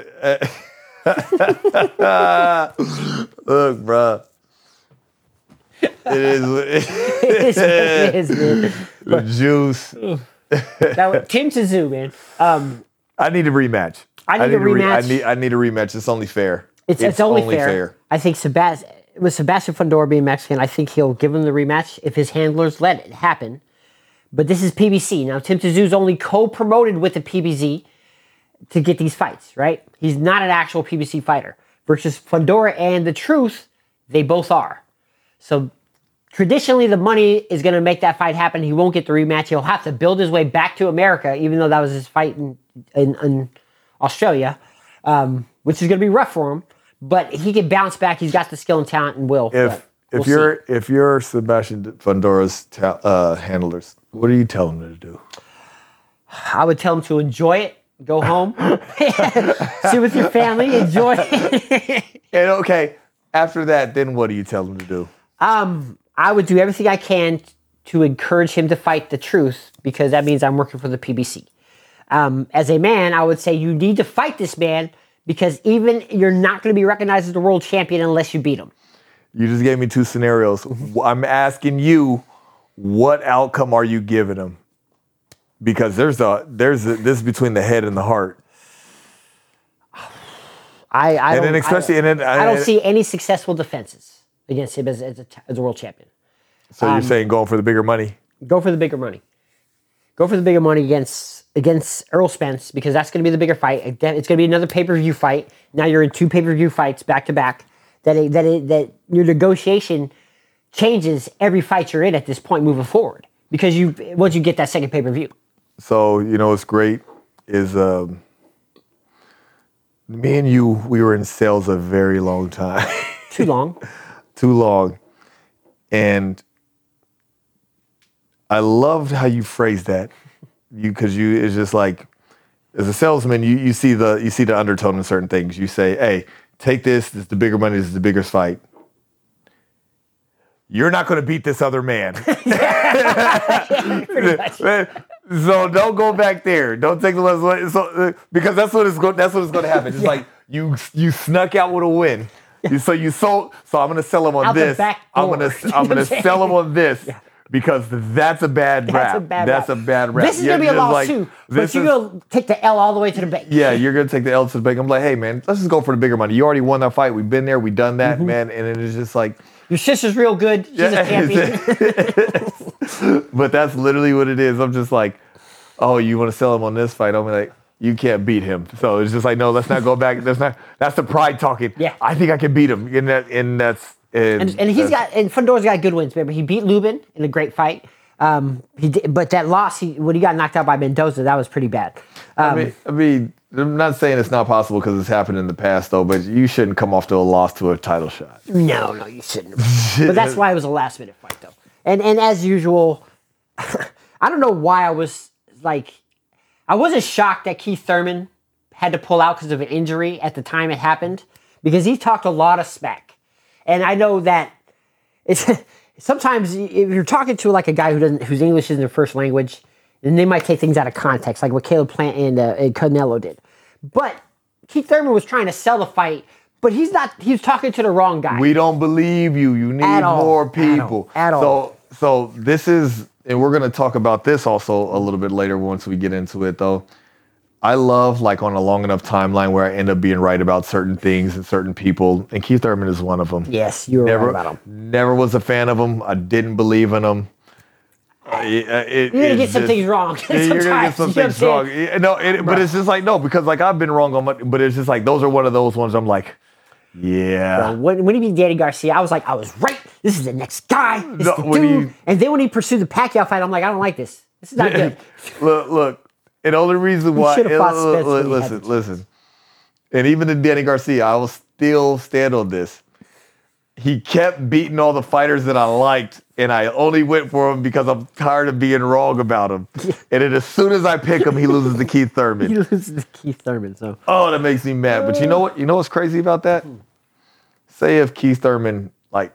look, bro. It is what it is, man. The juice. Tim Tszyu, man. I need a rematch. I need a rematch. I need a rematch. It's only fair. It's only fair. I think with Sebastian Fundora being Mexican, I think he'll give him the rematch if his handlers let it happen. But this is PBC. Now, Tim Tszyu's only co-promoted with the PBC to get these fights, right? He's not an actual PBC fighter. Versus Fundora and The Truth, they both are. So, traditionally, the money is going to make that fight happen. He won't get the rematch. He'll have to build his way back to America, even though that was his fight in Australia, which is going to be rough for him. But he can bounce back. He's got the skill and talent and will. If you're Sebastian Fundora's handlers, what do you tell him to do? I would tell him to enjoy it, go home, sit with your family, enjoy it. And okay, after that, then what do you tell him to do? I would do everything I can to encourage him to fight The Truth, because that means I'm working for the PBC. As a man, I would say you need to fight this man, because even you're not going to be recognized as the world champion unless you beat him. You just gave me 2 scenarios. I'm asking you, what outcome are you giving him? Because there's this between the head and the heart. I don't see any successful defenses against him as a world champion. So you're saying going for the bigger money? Go for the bigger money. Go for the bigger money against Errol Spence, because that's going to be the bigger fight. It's going to be another pay-per-view fight. Now you're in 2 pay-per-view fights back to back. That your negotiation changes every fight you're in at this point moving forward, because once you get that second pay-per-view. So what's great is me and you, we were in sales a very long time. Too long. Too long. And I loved how you phrased that. Because it's just like, as a salesman, you see the undertone in certain things. You say, hey, take this is the bigger money, this is the biggest fight. You're not going to beat this other man. So don't go back there. Don't take the lesson. Because that's what it's going to happen. It's like you snuck out with a win. So I'm going to sell him on this. I'm going to sell him on this. Yeah. Because that's a bad rap. That's a bad rap. This is going to be a loss too. But you're going to take the L all the way to the bank. Yeah, you're going to take the L to the bank. I'm like, hey, man, let's just go for the bigger money. You already won that fight. We've been there. We've done that, man. And it is just like... Your sister's real good. She's a champion. But that's literally what it is. I'm just like, oh, you want to sell him on this fight? I'm like, you can't beat him. So it's just like, no, let's not go back. That's the pride talking. Yeah. I think I can beat him. And that's... And Fundora's got good wins. Remember, he beat Lubin in a great fight. But that loss, when he got knocked out by Mendoza, that was pretty bad. I mean, I'm not saying it's not possible because it's happened in the past, though. But you shouldn't come off to a loss to a title shot. No, you shouldn't. But that's why it was a last-minute fight, though. And as usual, I don't know why I was like, I wasn't shocked that Keith Thurman had to pull out because of an injury at the time it happened, because he talked a lot of smack. And I know that it's sometimes if you're talking to like a guy whose English isn't their first language, then they might take things out of context, like what Caleb Plant and Canelo did. But Keith Thurman was trying to sell the fight, but he was talking to the wrong guy. We don't believe you. You need more people. At all. So this is, and we're going to talk about this also a little bit later once we get into it, though. I love, like, on a long enough timeline where I end up being right about certain things and certain people, and Keith Thurman is one of them. Yes, you were right about him. Never was a fan of him. I didn't believe in him. You're going to get some things wrong. You're going to get some things wrong. But it's just like, no, because, like, I've been wrong on my, but it's just like, those are one of those ones I'm like, yeah. Bro, when he beat Danny Garcia, I was like, I was right. This is the next guy. This is the dude. And then when he pursued the Pacquiao fight, I'm like, I don't like this. This is not good. Look. And the only reason why, listen. And even in Danny Garcia, I will still stand on this. He kept beating all the fighters that I liked, and I only went for him because I'm tired of being wrong about him. And then as soon as I pick him, he loses to Keith Thurman. He loses to Keith Thurman. So. Oh, that makes me mad. But you know what? You know what's crazy about that? Say if Keith Thurman like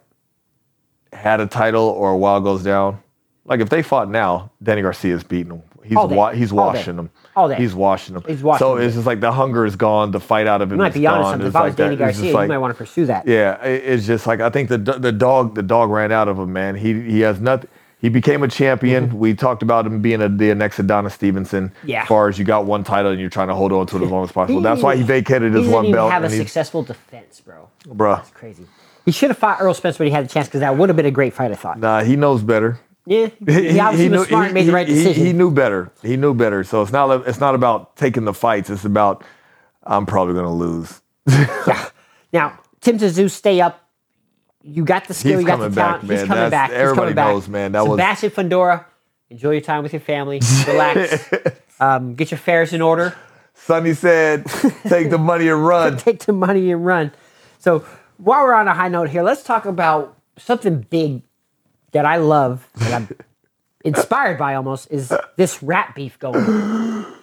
had a title or a while goes down, like if they fought now, Danny Garcia's beating him. He's washing them. All day. He's washing them. So it's just like the hunger is gone. The fight out of him is gone. You might be honest something. If I was Danny Garcia, you might want to pursue that. Yeah, it's just like I think the dog ran out of him, man. He has nothing. He became a champion. Mm-hmm. We talked about him being the next Adonis Stevenson. Yeah. As far as you got one title and you're trying to hold on to it as long as possible. That's why he vacated his one belt. He didn't even have a successful defense, bro. Bruh. That's crazy. He should have fought Earl Spence when he had the chance because that would have been a great fight, I thought. Nah, he knows better. Yeah, he obviously was smart and made the right decision. He knew better. So it's not about taking the fights. It's about I'm probably going to lose. Yeah. Now, Tim Tszyu, stay up. You got the skill. You got the talent. He's coming back. Everybody knows, man. Sebastian Fundora, enjoy your time with your family. Relax. Get your affairs in order. Sonny said, take the money and run. Take the money and run. So while we're on a high note here, let's talk about something big that I love, that I'm inspired by almost, is this rap beef going on.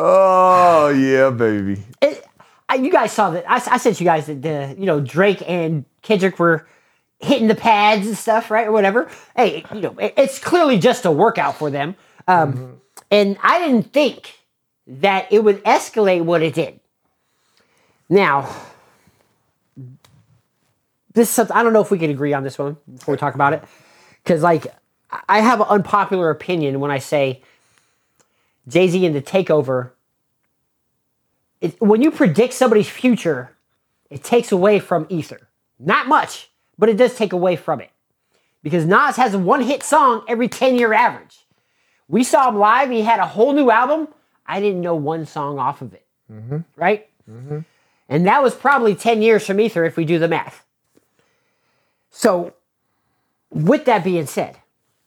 Oh, yeah, baby. You guys saw that. I sent you guys that Drake and Kendrick were hitting the pads and stuff, right? Or whatever. Hey, it's clearly just a workout for them. And I didn't think that it would escalate what it did. Now, this is something, I don't know if we can agree on this one before we talk about it. Because, I have an unpopular opinion when I say Jay-Z and The Takeover. When you predict somebody's future, it takes away from Ether. Not much, but it does take away from it. Because Nas has a one-hit song every 10-year average. We saw him live. He had a whole new album. I didn't know one song off of it. Mm-hmm. Right? Mm-hmm. And that was probably 10 years from Ether if we do the math. So, with that being said,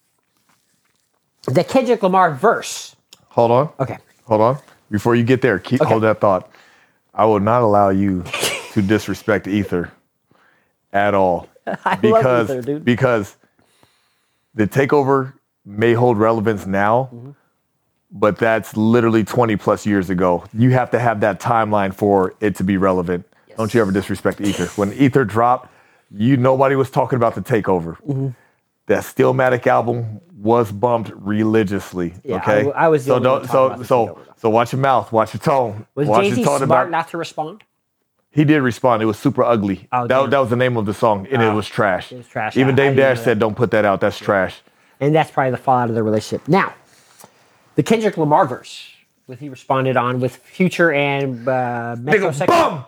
the Kendrick Lamar verse. Hold on. Okay. Hold on. Before you get there, hold that thought. I will not allow you to disrespect Ether at all. I love Ether, dude. Because the Takeover may hold relevance now, but that's literally 20 plus years ago. You have to have that timeline for it to be relevant. Yes. Don't you ever disrespect Ether. When Ether dropped, nobody was talking about the Takeover. Mm-hmm. That Stillmatic album was bumped religiously. Yeah, okay, I was the only one talking about so watch your mouth, watch your tone. Was Jay-Z smart not to respond? He did respond. It was super ugly. Oh, that was the name of the song, and it was trash. It was trash. Even Dame Dash said, "Don't put that out. That's trash." And that's probably the fallout of the relationship. Now, the Kendrick Lamar verse, he responded on with Future and Nigga bum.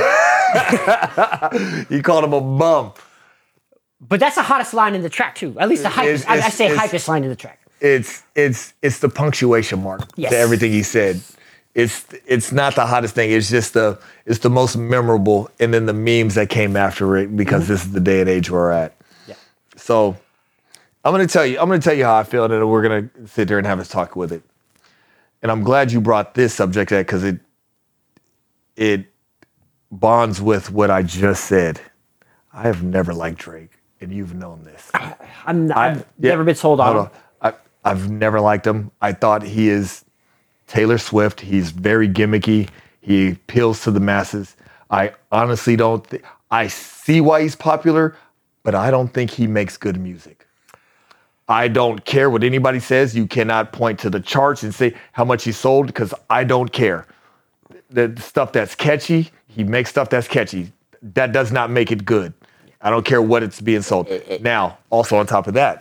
He called him a bum. But that's the hottest line in the track too. At least the hypest. I say hypest line in the track. It's the punctuation mark to everything he said. It's not the hottest thing. It's just it's the most memorable, and then the memes that came after it because this is the day and age we're at. Yeah. So I'm gonna tell you how I feel, and then we're gonna sit there and have a talk with it. And I'm glad you brought this subject up because it bonds with what I just said. I have never liked Drake, and you've known this. I've never been sold on him. I've never liked him. I thought he is Taylor Swift. He's very gimmicky. He appeals to the masses. I honestly don't I see why he's popular, but I don't think he makes good music. I don't care what anybody says. You cannot point to the charts and say how much he sold because I don't care. The stuff that's catchy, he makes stuff that's catchy. That does not make it good. I don't care what it's being sold. Now, also on top of that,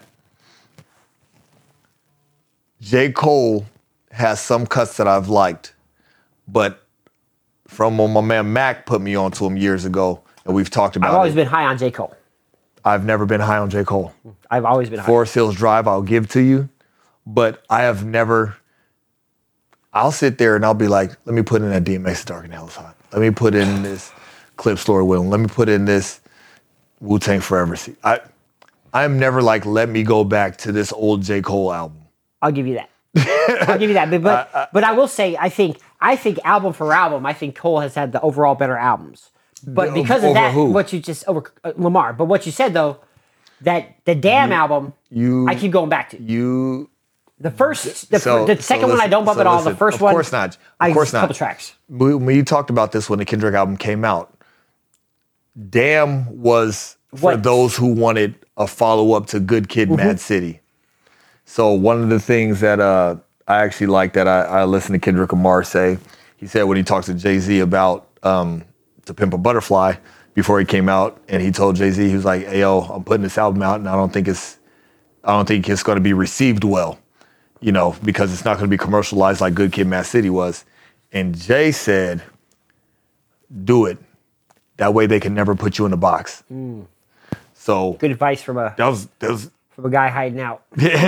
J. Cole has some cuts that I've liked, but from when my man Mac put me onto him years ago, and we've talked about it. I've always been high on J. Cole. I've never been high on J. Cole. I've always been high. Forest Hills Drive, I'll give to you, but I have never. I'll sit there and I'll be like, let me put in that DMX Dark and Hell is Hot. Let me put in this Clip Story with him. Let me put in this Wu-Tang Forever. See, I'm never like, let me go back to this old J. Cole album. I'll give you that. I'll give you that. But I will say, I think album for album, I think Cole has had the overall better albums. But because of that, who? what you just over Lamar. But what you said though, that the Damn album, I keep going back to. The second one I don't bump at all. The first one, of course not. Of course not. Couple tracks. When you talked about this when the Kendrick album came out, Damn was for those who wanted a follow-up to Good Kid, Mad City. So one of the things that I actually like that I listened to Kendrick Lamar say, he said when he talked to Jay-Z about To Pimp a Butterfly before he came out, and he told Jay-Z, he was like, hey, yo, I'm putting this album out and I don't think it's going to be received well, you know, because it's not going to be commercialized like Good Kid, Mad City was. And Jay said, do it. That way they can never put you in a box. So good advice from a guy hiding out.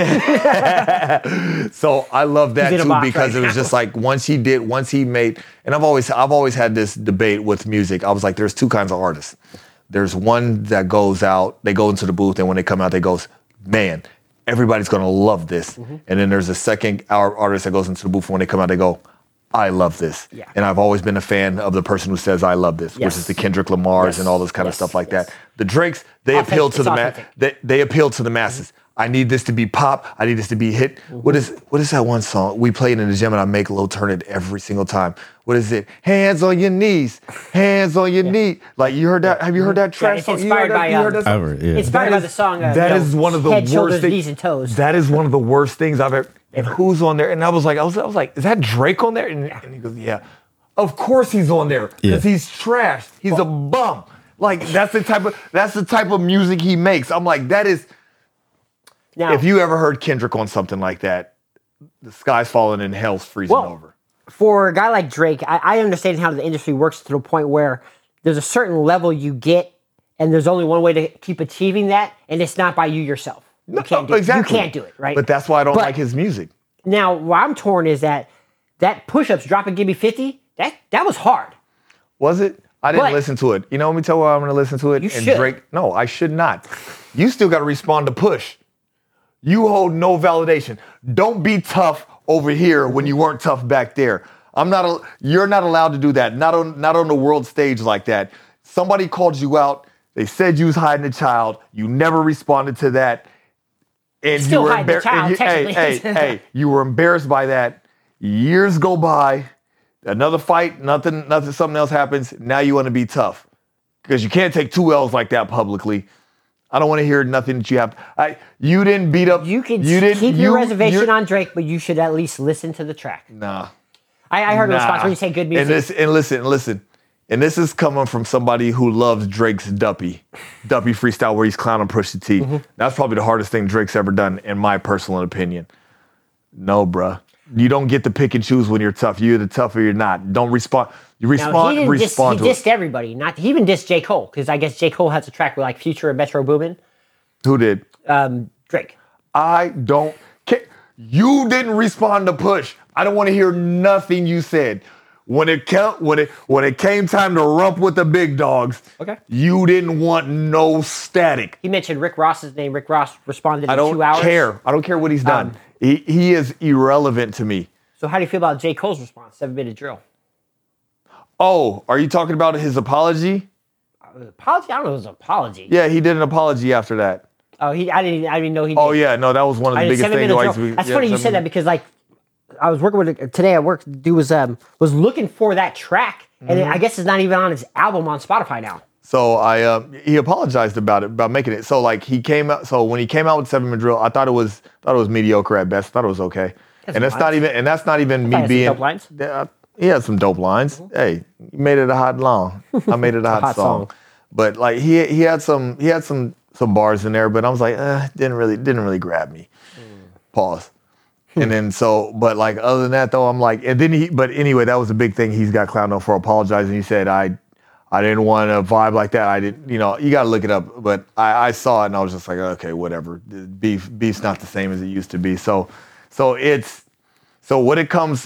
So I love that too because it was just like once he made, and I've always had this debate with music. I was like, there's two kinds of artists. There's one that goes out, they go into the booth, and when they come out, they goes, man, everybody's gonna love this. And then there's a second artist that goes into the booth, and when they come out, they go, I love this. Yeah. And I've always been a fan of the person who says I love this, which is the Kendrick Lamars and all this kind of stuff like that. The Drakes, they appeal to they appeal to the masses. I need this to be pop. I need this to be hit. What is that one song? We play it in the gym and I make Lil turn it every single time. What is it? Hands on your knees. Hands on your knee. Like you heard that? Have you heard that track song? It's inspired by the song. That is one of the head, worst shoulders, things. Knees and toes. That is one of the worst things I've ever. And who's on there? And I was like, is that Drake on there? And he goes, yeah. Of course he's on there because he's trash. He's a bum. Like that's the type of music he makes. I'm like, that is. Now, if you ever heard Kendrick on something like that, the sky's falling and hell's freezing over. For a guy like Drake, I understand how the industry works to the point where there's a certain level you get, and there's only one way to keep achieving that, and it's not by you yourself. You can't do it. You can't do it, right? But that's why I don't like his music. Now, where I'm torn is that push-ups, drop and give me 50, that was hard. Was it? I didn't listen to it. You know, let me tell you why I'm going to listen to it. You should. Drake, no, I should not. You still got to respond to push. You hold no validation. Don't be tough over here when you weren't tough back there. You're not allowed to do that. Not on the world stage like that. Somebody called you out. They said you was hiding a child. You never responded to that. And still you were hiding the child, hey, you were embarrassed by that. Years go by, another fight, nothing, something else happens. Now you want to be tough because you can't take 2 L's like that publicly. I don't want to hear nothing that you have. You didn't beat up. You can keep your reservation on Drake, but you should at least listen to the track. Nah. I heard a response when you say good music. And listen. And this is coming from somebody who loves Drake's Duppy freestyle where he's clowning Pusha T. That's probably the hardest thing Drake's ever done, in my personal opinion. No, bruh. You don't get to pick and choose when you're tough. You're either tough or you're not. Don't respond. You respond. He dissed it. everybody. He even dissed J. Cole, because I guess J. Cole has a track with like Future and Metro Boomin. Who did? Drake. I don't care. You didn't respond to Push. I don't want to hear nothing you said. When it came time to rump with the big dogs, you didn't want no static. He mentioned Rick Ross's name. Rick Ross responded in 2 hours. I don't care what he's done. He is irrelevant to me. So how do you feel about J. Cole's response, 7-Minute Drill? Oh, are you talking about his apology? Apology? I don't know if it was an apology. Yeah, he did an apology after that. Oh, I didn't know he did. Oh, yeah, no, that was one of the biggest things. That's funny you said that because, like, I was working with today at work. Dude was looking for that track, and I guess it's not even on his album on Spotify now. he apologized about making it. So like he came out. So when he came out with 7 Madrid, I thought it was mediocre at best. I thought it was okay. That's not even me being. Dope lines. He had some dope lines. Mm-hmm. Hey, you made it a hot long. I made it a hot song. But like he had some bars in there, but I was like, didn't really grab me. Pause. And then but like other than that though, I'm like, but anyway, that was a big thing. He's got clowned on for apologizing. He said, I didn't want to vibe like that. I didn't, you got to look it up. But I saw it and I was just like, okay, whatever. Beef's not the same as it used to be. So what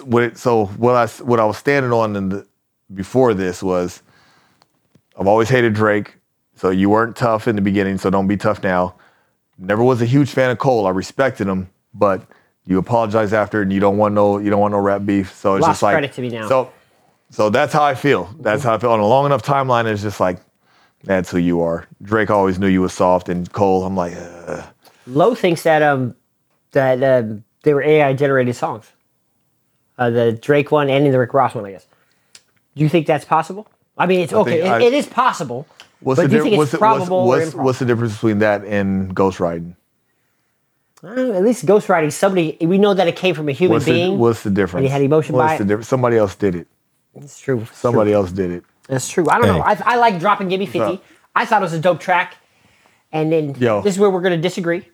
I was standing on before this was, I've always hated Drake. So you weren't tough in the beginning, so don't be tough now. Never was a huge fan of Cole. I respected him, but you apologize after and you don't want no rap beef. So it's just like credit to me now. So that's how I feel. That's how I feel. On a long enough timeline, it's just like, that's who you are. Drake always knew you was soft, and Cole, I'm like, Lowe thinks that they were AI generated songs. The Drake one and the Rick Ross one, I guess. Do you think that's possible? I mean, it's okay. It is possible. But do you think it's probable or improbable? What's the difference between that and ghostwriting? At least ghostwriting, somebody, we know that it came from a human being. What's the difference? And he had emotion by it. Somebody else did it. It's true. Somebody else did it. That's true. I don't know. I like dropping Gimme 50. I thought it was a dope track. And then this is where we're going to disagree.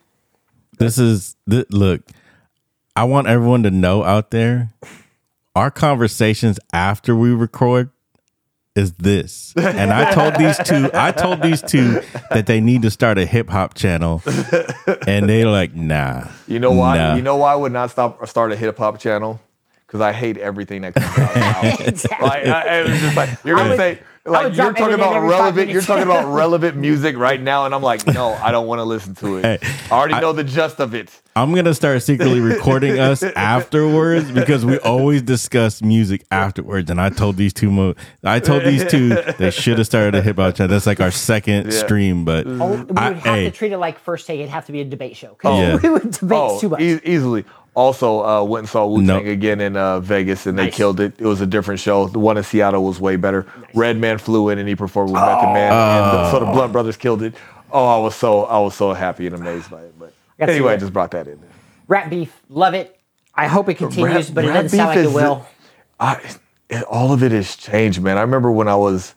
Look, I want everyone to know out there, our conversations after we record is this. And I told these two that they need to start a hip hop channel. And they're like, nah. You know why? Nah. You know why I would not start a hip hop channel? Because I hate everything that comes out. Exactly. It was just like, you're gonna say, like, you're talking about relevant music right now, and I'm like, no, I don't want to listen to it. Hey, I already know the gist of it. I'm gonna start secretly recording us afterwards because we always discuss music afterwards. And I told these two they should have started a hip hop channel. That's like our second stream, but we would have to treat it like First Take. It'd have to be a debate show. We would debate too much. Easily. Also, went and saw Wu-Tang again in Vegas, and they killed it. It was a different show. The one in Seattle was way better. Nice. Redman flew in and he performed with Method Man, and so the Blunt Brothers killed it. Oh, I was so happy and amazed by it. But anyway, I just brought that in there. Rap beef, love it. I hope it continues, but it doesn't sound like it will. All of it has changed, man. I remember when I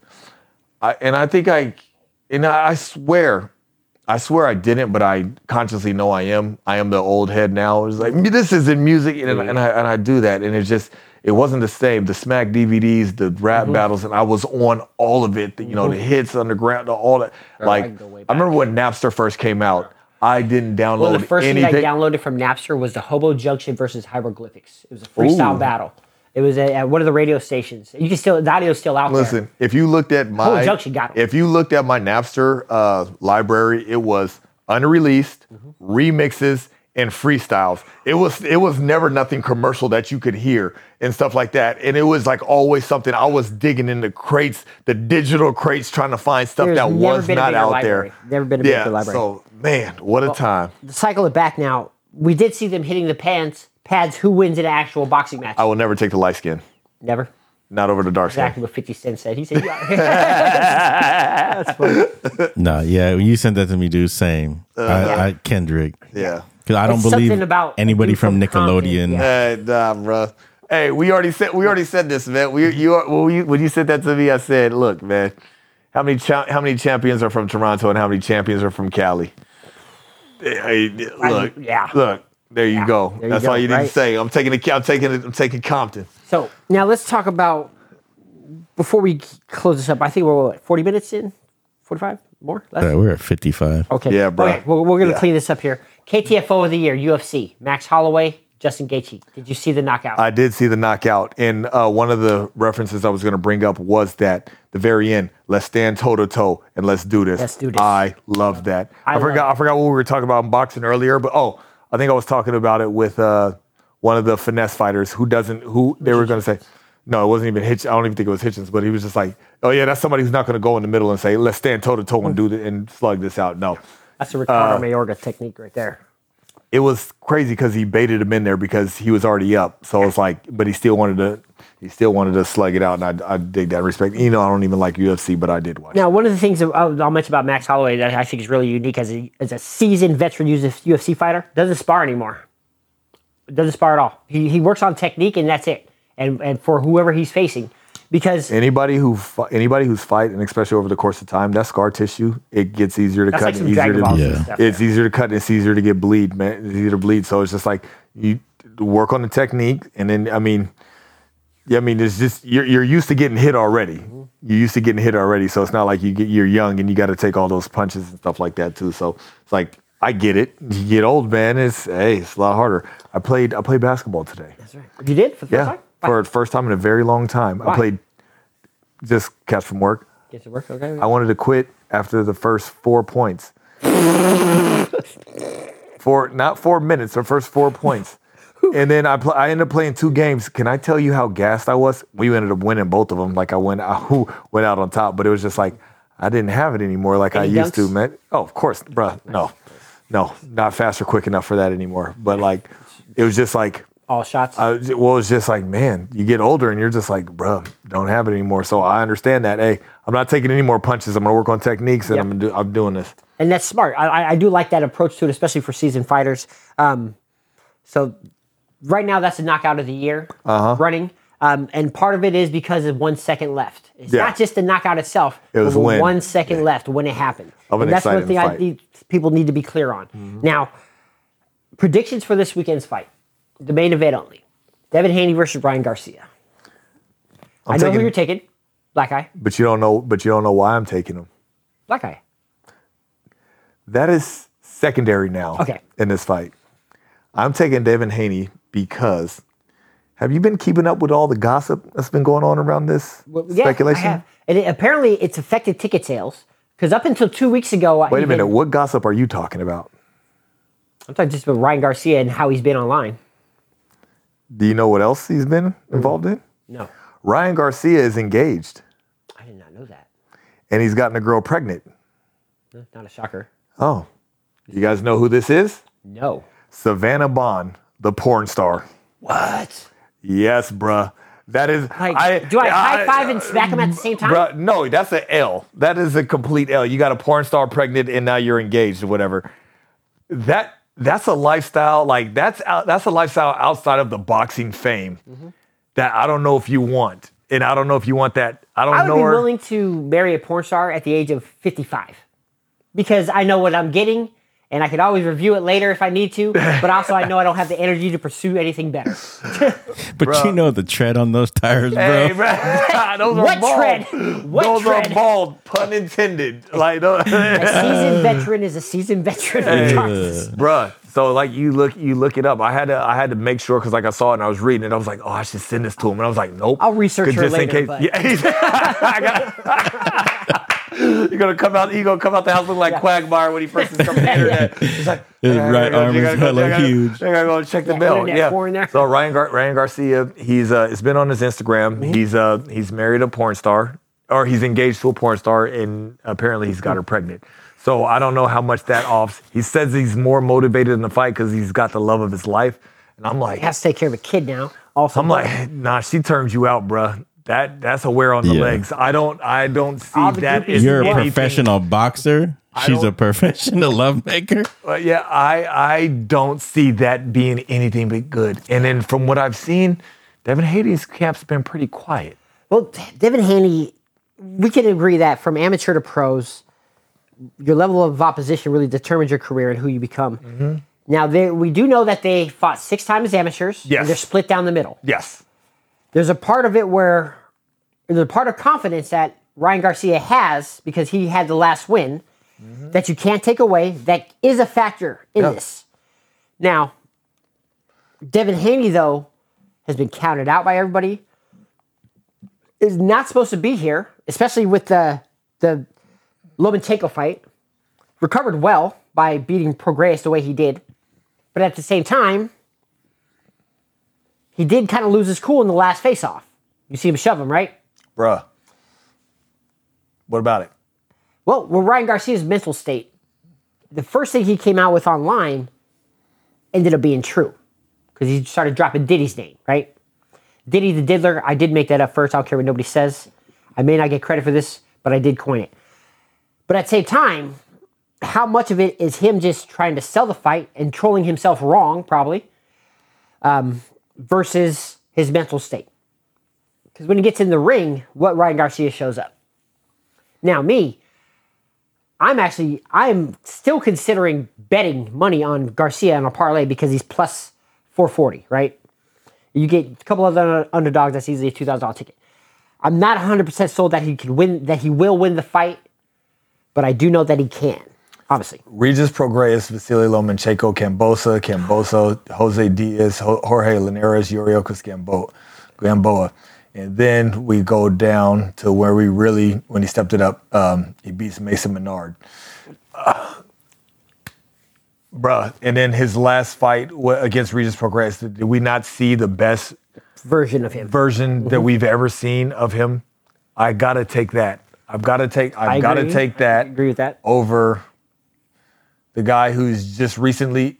swear I didn't, but I consciously know I am. I am the old head now. It's like, this isn't music, and I do that, and it wasn't the same. The Smack DVDs, the rap battles, and I was on all of it. The hits, underground, all that. Like, I remember when Napster first came out. I didn't download anything. The first thing I downloaded from Napster was the Hobo Junction versus Hieroglyphics. It was a freestyle battle. It was at one of the radio stations. You can the audio's still out there. Listen, if you looked at my Napster library, it was unreleased, remixes, and freestyles. It was never nothing commercial that you could hear and stuff like that. And it was like always something. I was digging in the crates, the digital crates, trying to find stuff that was not out there. Never been a bigger library. So man, what a time. To cycle it back now, we did see them hitting the pads. Who wins in an actual boxing match? I will never take the light skin. Never? Not over the dark skin. Exactly what 50 Cent said. He said, that's funny. No, yeah, when you sent that to me, dude, same. Kendrick. Yeah. Because I don't believe anybody from Nickelodeon. Nah, bro. Hey, we already said this, man. When you said that to me, I said, look, man, how many champions are from Toronto and how many champions are from Cali? Hey, look. Look. There you go. That's all you need to say. I'm taking Compton. So now let's talk about, before we close this up, I think we're 40 minutes in? 45? More? Less? Yeah, we're at 55. Okay. Yeah, bro. Okay, we're going to clean this up here. KTFO of the year, UFC. Max Holloway, Justin Gaethje. Did you see the knockout? I did see the knockout. And one of the references I was going to bring up was that the very end, let's stand toe-to-toe and let's do this. Let's do this. I love that. I forgot what we were talking about in boxing earlier, but I think I was talking about it with one of the finesse fighters who they were going to say, no, it wasn't even Hitchens. I don't even think it was Hitchens, but he was just like, oh yeah, that's somebody who's not going to go in the middle and say, let's stand toe to toe and do this and slug this out. No. That's a Ricardo Mayorga technique right there. It was crazy because he baited him in there because he was already up. So it's like, but he still wanted to. he still wanted to slug it out, and I dig that respect. You know, I don't even like UFC, but I did watch. Now, one of the things that I'll mention about Max Holloway that I think is really unique as a seasoned veteran UFC fighter, doesn't spar anymore. Doesn't spar at all. He works on technique, and that's it. And for whoever he's facing. Because anybody who's fighting, especially over the course of time, that scar tissue, it gets easier to cut. Like and easier to stuff, it's easier to cut and it's easier to get bleed, man. It's easier to bleed. So it's just like you work on the technique, and then it's just you're used to getting hit already. Mm-hmm. You're used to getting hit already, so it's not like you're young and you got to take all those punches and stuff like that too. So it's like I get it. You get old, man. It's a lot harder. I played basketball today. That's right. You did for the first time? For the first time in a very long time. Why? I played just catch from work. Get to work, okay. I wanted to quit after the first 4 points. Not 4 minutes, the first 4 points. And then I ended up playing 2 games. Can I tell you how gassed I was? We ended up winning both of them. Like I went out on top, but it was just like I didn't have it anymore like I used to, man. Oh, of course, bro. No, not fast or quick enough for that anymore. But like, it was just like, all shots. It's just like, man, you get older and you're just like, bro, don't have it anymore. So I understand that. Hey, I'm not taking any more punches. I'm gonna work on techniques, and I'm doing this. And that's smart. I do like that approach to it, especially for seasoned fighters. So right now, that's the knockout of the year running. And part of it is because of 1 second left. It's not just the knockout itself. It was 1 second left when it happened. And that's one thing people need to be clear on. Mm-hmm. Now, predictions for this weekend's fight. The main event only. Devin Haney versus Ryan Garcia. I know who you're taking. Black Eye. But you don't know why I'm taking him. Black Eye. That is secondary now in this fight. I'm taking Devin Haney because have you been keeping up with all the gossip that's been going on around this speculation? I have. And apparently it's affected ticket sales because up until 2 weeks ago... Wait a minute. What gossip are you talking about? I'm talking just about Ryan Garcia and how he's been online. Do you know what else he's been involved in? No. Ryan Garcia is engaged. I did not know that. And he's gotten a girl pregnant. Not a shocker. Oh. You guys know who this is? No. Savannah Bond, the porn star. What? Yes, bruh. That is... do I high five and smack him at the same time? Bruh, no, that's an L. That is a complete L. You got a porn star pregnant and now you're engaged or whatever. That's a lifestyle, like that's a lifestyle outside of the boxing fame that I don't know if you want. And I don't know if you want that. I would be willing to marry a porn star at the age of 55 because I know what I'm getting and I could always review it later if I need to, but also I know I don't have the energy to pursue anything better. But bro, you know the tread on those tires, bro. Hey, those what are bald. Tread? What those tread? Are bald, pun intended. Like a seasoned veteran is a seasoned veteran. Bruh. So like you look it up. I had to make sure because like I saw it and I was reading it. I was like, oh, I should send this to him. And I was like, nope. I'll research her later. In case, You're gonna come out the house looking like Quagmire when he first discovered the internet. He's like, his right arm is hella huge. I gotta go check the bill. Yeah. So Ryan Garcia, it's been on his Instagram. Mm-hmm. He's married a porn star, or he's engaged to a porn star, and apparently he's got her pregnant. So I don't know how much that offs. He says he's more motivated in the fight because he's got the love of his life, and I'm like, he has to take care of a kid now. Also, I'm like, nah, she turns you out, bruh. That's a wear on the legs. I don't see that. You're a professional boxer. She's a professional lovemaker. I don't see that being anything but good. And then from what I've seen, Devin Haney's camp's been pretty quiet. Well, Devin Haney, we can agree that from amateur to pros, your level of opposition really determines your career and who you become. Mm-hmm. Now, we do know that they fought 6 times as amateurs. Yes. And they're split down the middle. Yes. There's a part of it where there's a part of confidence that Ryan Garcia has because he had the last win that you can't take away. That is a factor in this. Now, Devin Haney, though, has been counted out by everybody. Is not supposed to be here, especially with the Lomachenko fight. Recovered well by beating Prograis the way he did. But at the same time, he did kind of lose his cool in the last face-off. You see him shove him, right? Bruh. What about it? Well, Ryan Garcia's mental state, the first thing he came out with online ended up being true. Because he started dropping Diddy's name, right? Diddy the Diddler, I did make that up first. I don't care what nobody says. I may not get credit for this, but I did coin it. But at the same time, how much of it is him just trying to sell the fight and trolling himself wrong, probably, versus his mental state? Because when he gets in the ring, what Ryan Garcia shows up. Now, me, I'm still considering betting money on Garcia on a parlay because he's plus 440, right? You get a couple of other underdogs, that's easily a $2,000 ticket. I'm not 100% sold that he can win, that he will win the fight, but I do know that he can, obviously. Regis Prograis, Vasily Lomachenko, Camboso, Jose Diaz, Jorge Linares, Yuriorkis Gamboa. And then we go down to where when he stepped it up, he beats Mason Menard. Bruh, and then his last fight against Regis Prograis, did we not see the best version of him? That we've ever seen of him? I gotta take that. I've gotta take that. I agree with that. Over the guy who's recently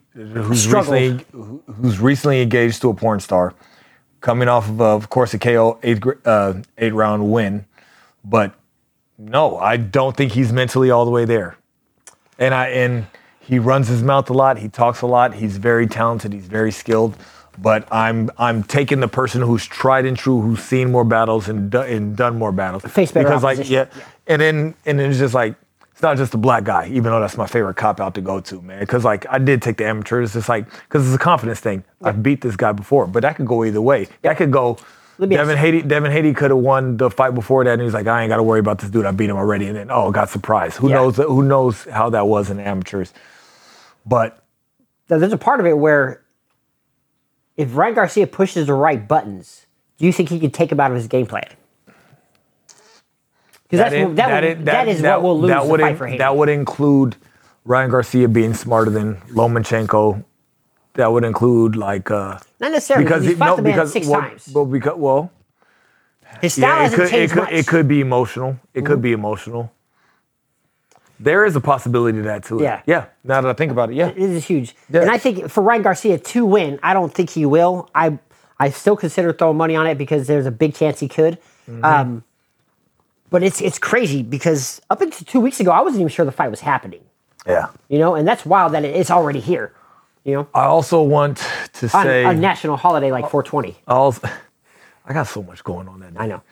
engaged to a porn star, coming off of course, a KO 8-round win. But no, I don't think he's mentally all the way there. And he runs his mouth a lot. He talks a lot. He's very talented. He's very skilled. But I'm taking the person who's tried and true, who's seen more battles and done more battles. Face better opposition. And then it's just like, it's not just a black guy, even though that's my favorite cop out to go to, man. Because like I did take the amateur. It's just like, because it's a confidence thing. Yeah. I've beat this guy before, but that could go either way. That could go. Devin Haney could have won the fight before that, and he's like, I ain't got to worry about this dude. I beat him already, and then got surprised. Who knows how that was in the amateurs? But now, there's a part of it where if Ryan Garcia pushes the right buttons, do you think he can take him out of his game plan? Because that is what will lose the fight for Haney. That would include Ryan Garcia being smarter than Lomachenko. That would include not necessarily because he fought the man 6 times. His style hasn't changed much. It could be emotional. It could be emotional. There is a possibility of that too. Yeah. Yeah. Now that I think about it, yeah. It is huge. Yeah. And I think for Ryan Garcia to win, I don't think he will. I still consider throwing money on it because there's a big chance he could. Mm-hmm. But it's crazy because up until 2 weeks ago, I wasn't even sure the fight was happening. Yeah. And that's wild that it's already here. I also want to say on a national holiday like 420. I got so much going on that day. I know.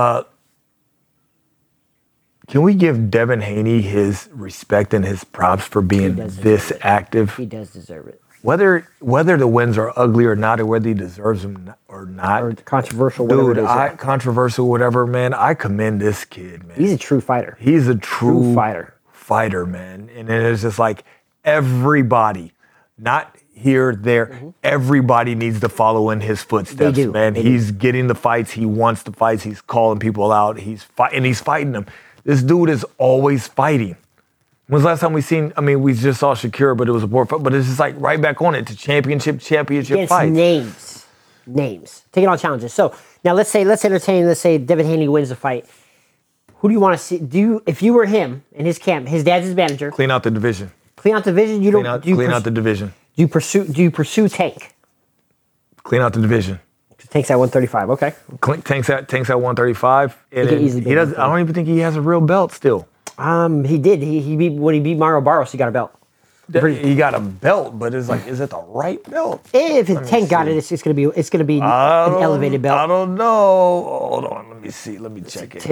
Can we give Devin Haney his respect and his props for being this active? He does deserve it. Whether the wins are ugly or not, or whether he deserves them or not, or controversial, whatever it is. Controversial, whatever, man. I commend this kid, man. He's a true fighter. He's a true fighter, man. And it's just like everybody. Not here, there. Mm-hmm. Everybody needs to follow in his footsteps, man. He's getting the fights. He wants the fights. He's calling people out. He's fighting them. This dude is always fighting. When's the last time we just saw Shakira, but it was a board fight. But it's just like right back on it to championship fights. Names. Taking on challenges. So now let's say Devin Haney wins the fight. Who do you want to see? If you were him in his camp, his dad's his manager. Clean out the division. Clean out the division. Clean out the division. Do you pursue Tank? Clean out the division. Tank's at 135. Okay. Tank's at 135. And he does. I don't even think he has a real belt still. He did. When he beat Mario Barros, he got a belt. He got a belt, but it's like, is it the right belt? If Tank got it, it's gonna be an elevated belt. I don't know. Hold on. Let me see. Let me check it.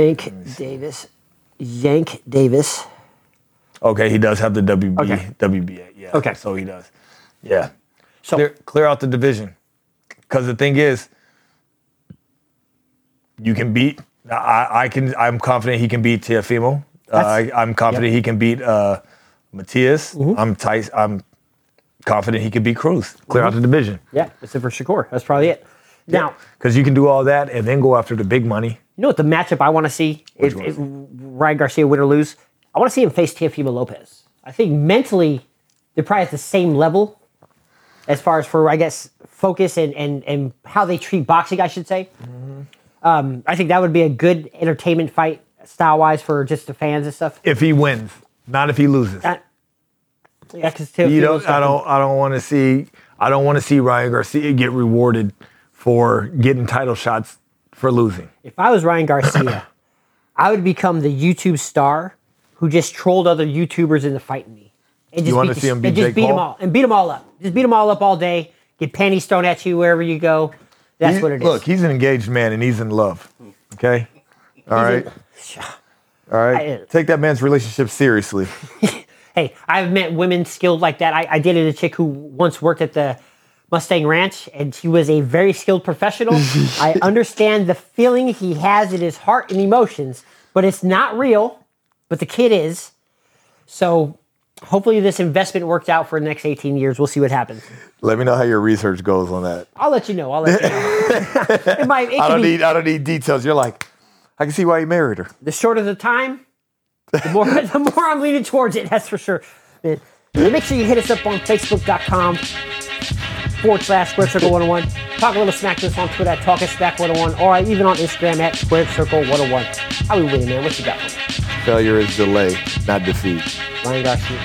Yank Davis. Okay, he does have the WBA. Yeah. Okay. So he does. Yeah. So clear out the division. Because the thing is, you can beat. I'm confident he can beat Teofimo. I'm confident he can beat Matias. Mm-hmm. I'm confident he can beat Cruz. Clear out the division. Yeah, except for Shakur. That's probably it. Now, because you can do all that and then go after the big money. You know what the matchup I want to see? If Ryan Garcia win or lose, I want to see him face Teofimo Lopez. I think mentally, they're probably at the same level as far as for, I guess, focus and how they treat boxing, I should say. Mm-hmm. I think that would be a good entertainment fight, style-wise, for just the fans and stuff. If he wins, not if he loses. Because I don't want to see Ryan Garcia get rewarded for getting title shots for losing. If I was Ryan Garcia, I would become the YouTube star who just trolled other YouTubers into fighting me. And just you want to see him beat Jake Paul? Beat them all up. Just beat them all up all day. Get panties thrown at you wherever you go. That's what it is. Look, he's an engaged man and he's in love. Okay? All right? All right? Take that man's relationship seriously. Hey, I've met women skilled like that. I dated a chick who once worked at the Mustang Ranch, and she was a very skilled professional. I understand the feeling he has in his heart and emotions, but it's not real. But the kid is. So hopefully this investment worked out for the next 18 years. We'll see what happens. Let me know how your research goes on that. I'll let you know. I don't need details. You're like, I can see why you married her. The shorter the time, the more I'm leaning towards it, that's for sure. Make sure you hit us up on Facebook.com/Squared Circle 101. Talk a little smack to us on Twitter at Talk Us Back 101, or even on Instagram at Squared Circle 101. How we winning, man? What you got for me? Failure is delay, not defeat. Ryan Garcia.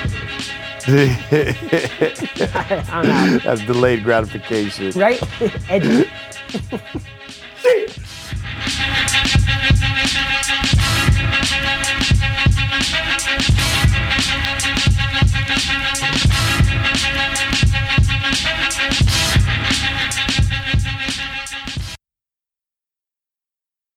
That's delayed gratification. Right? Edgy.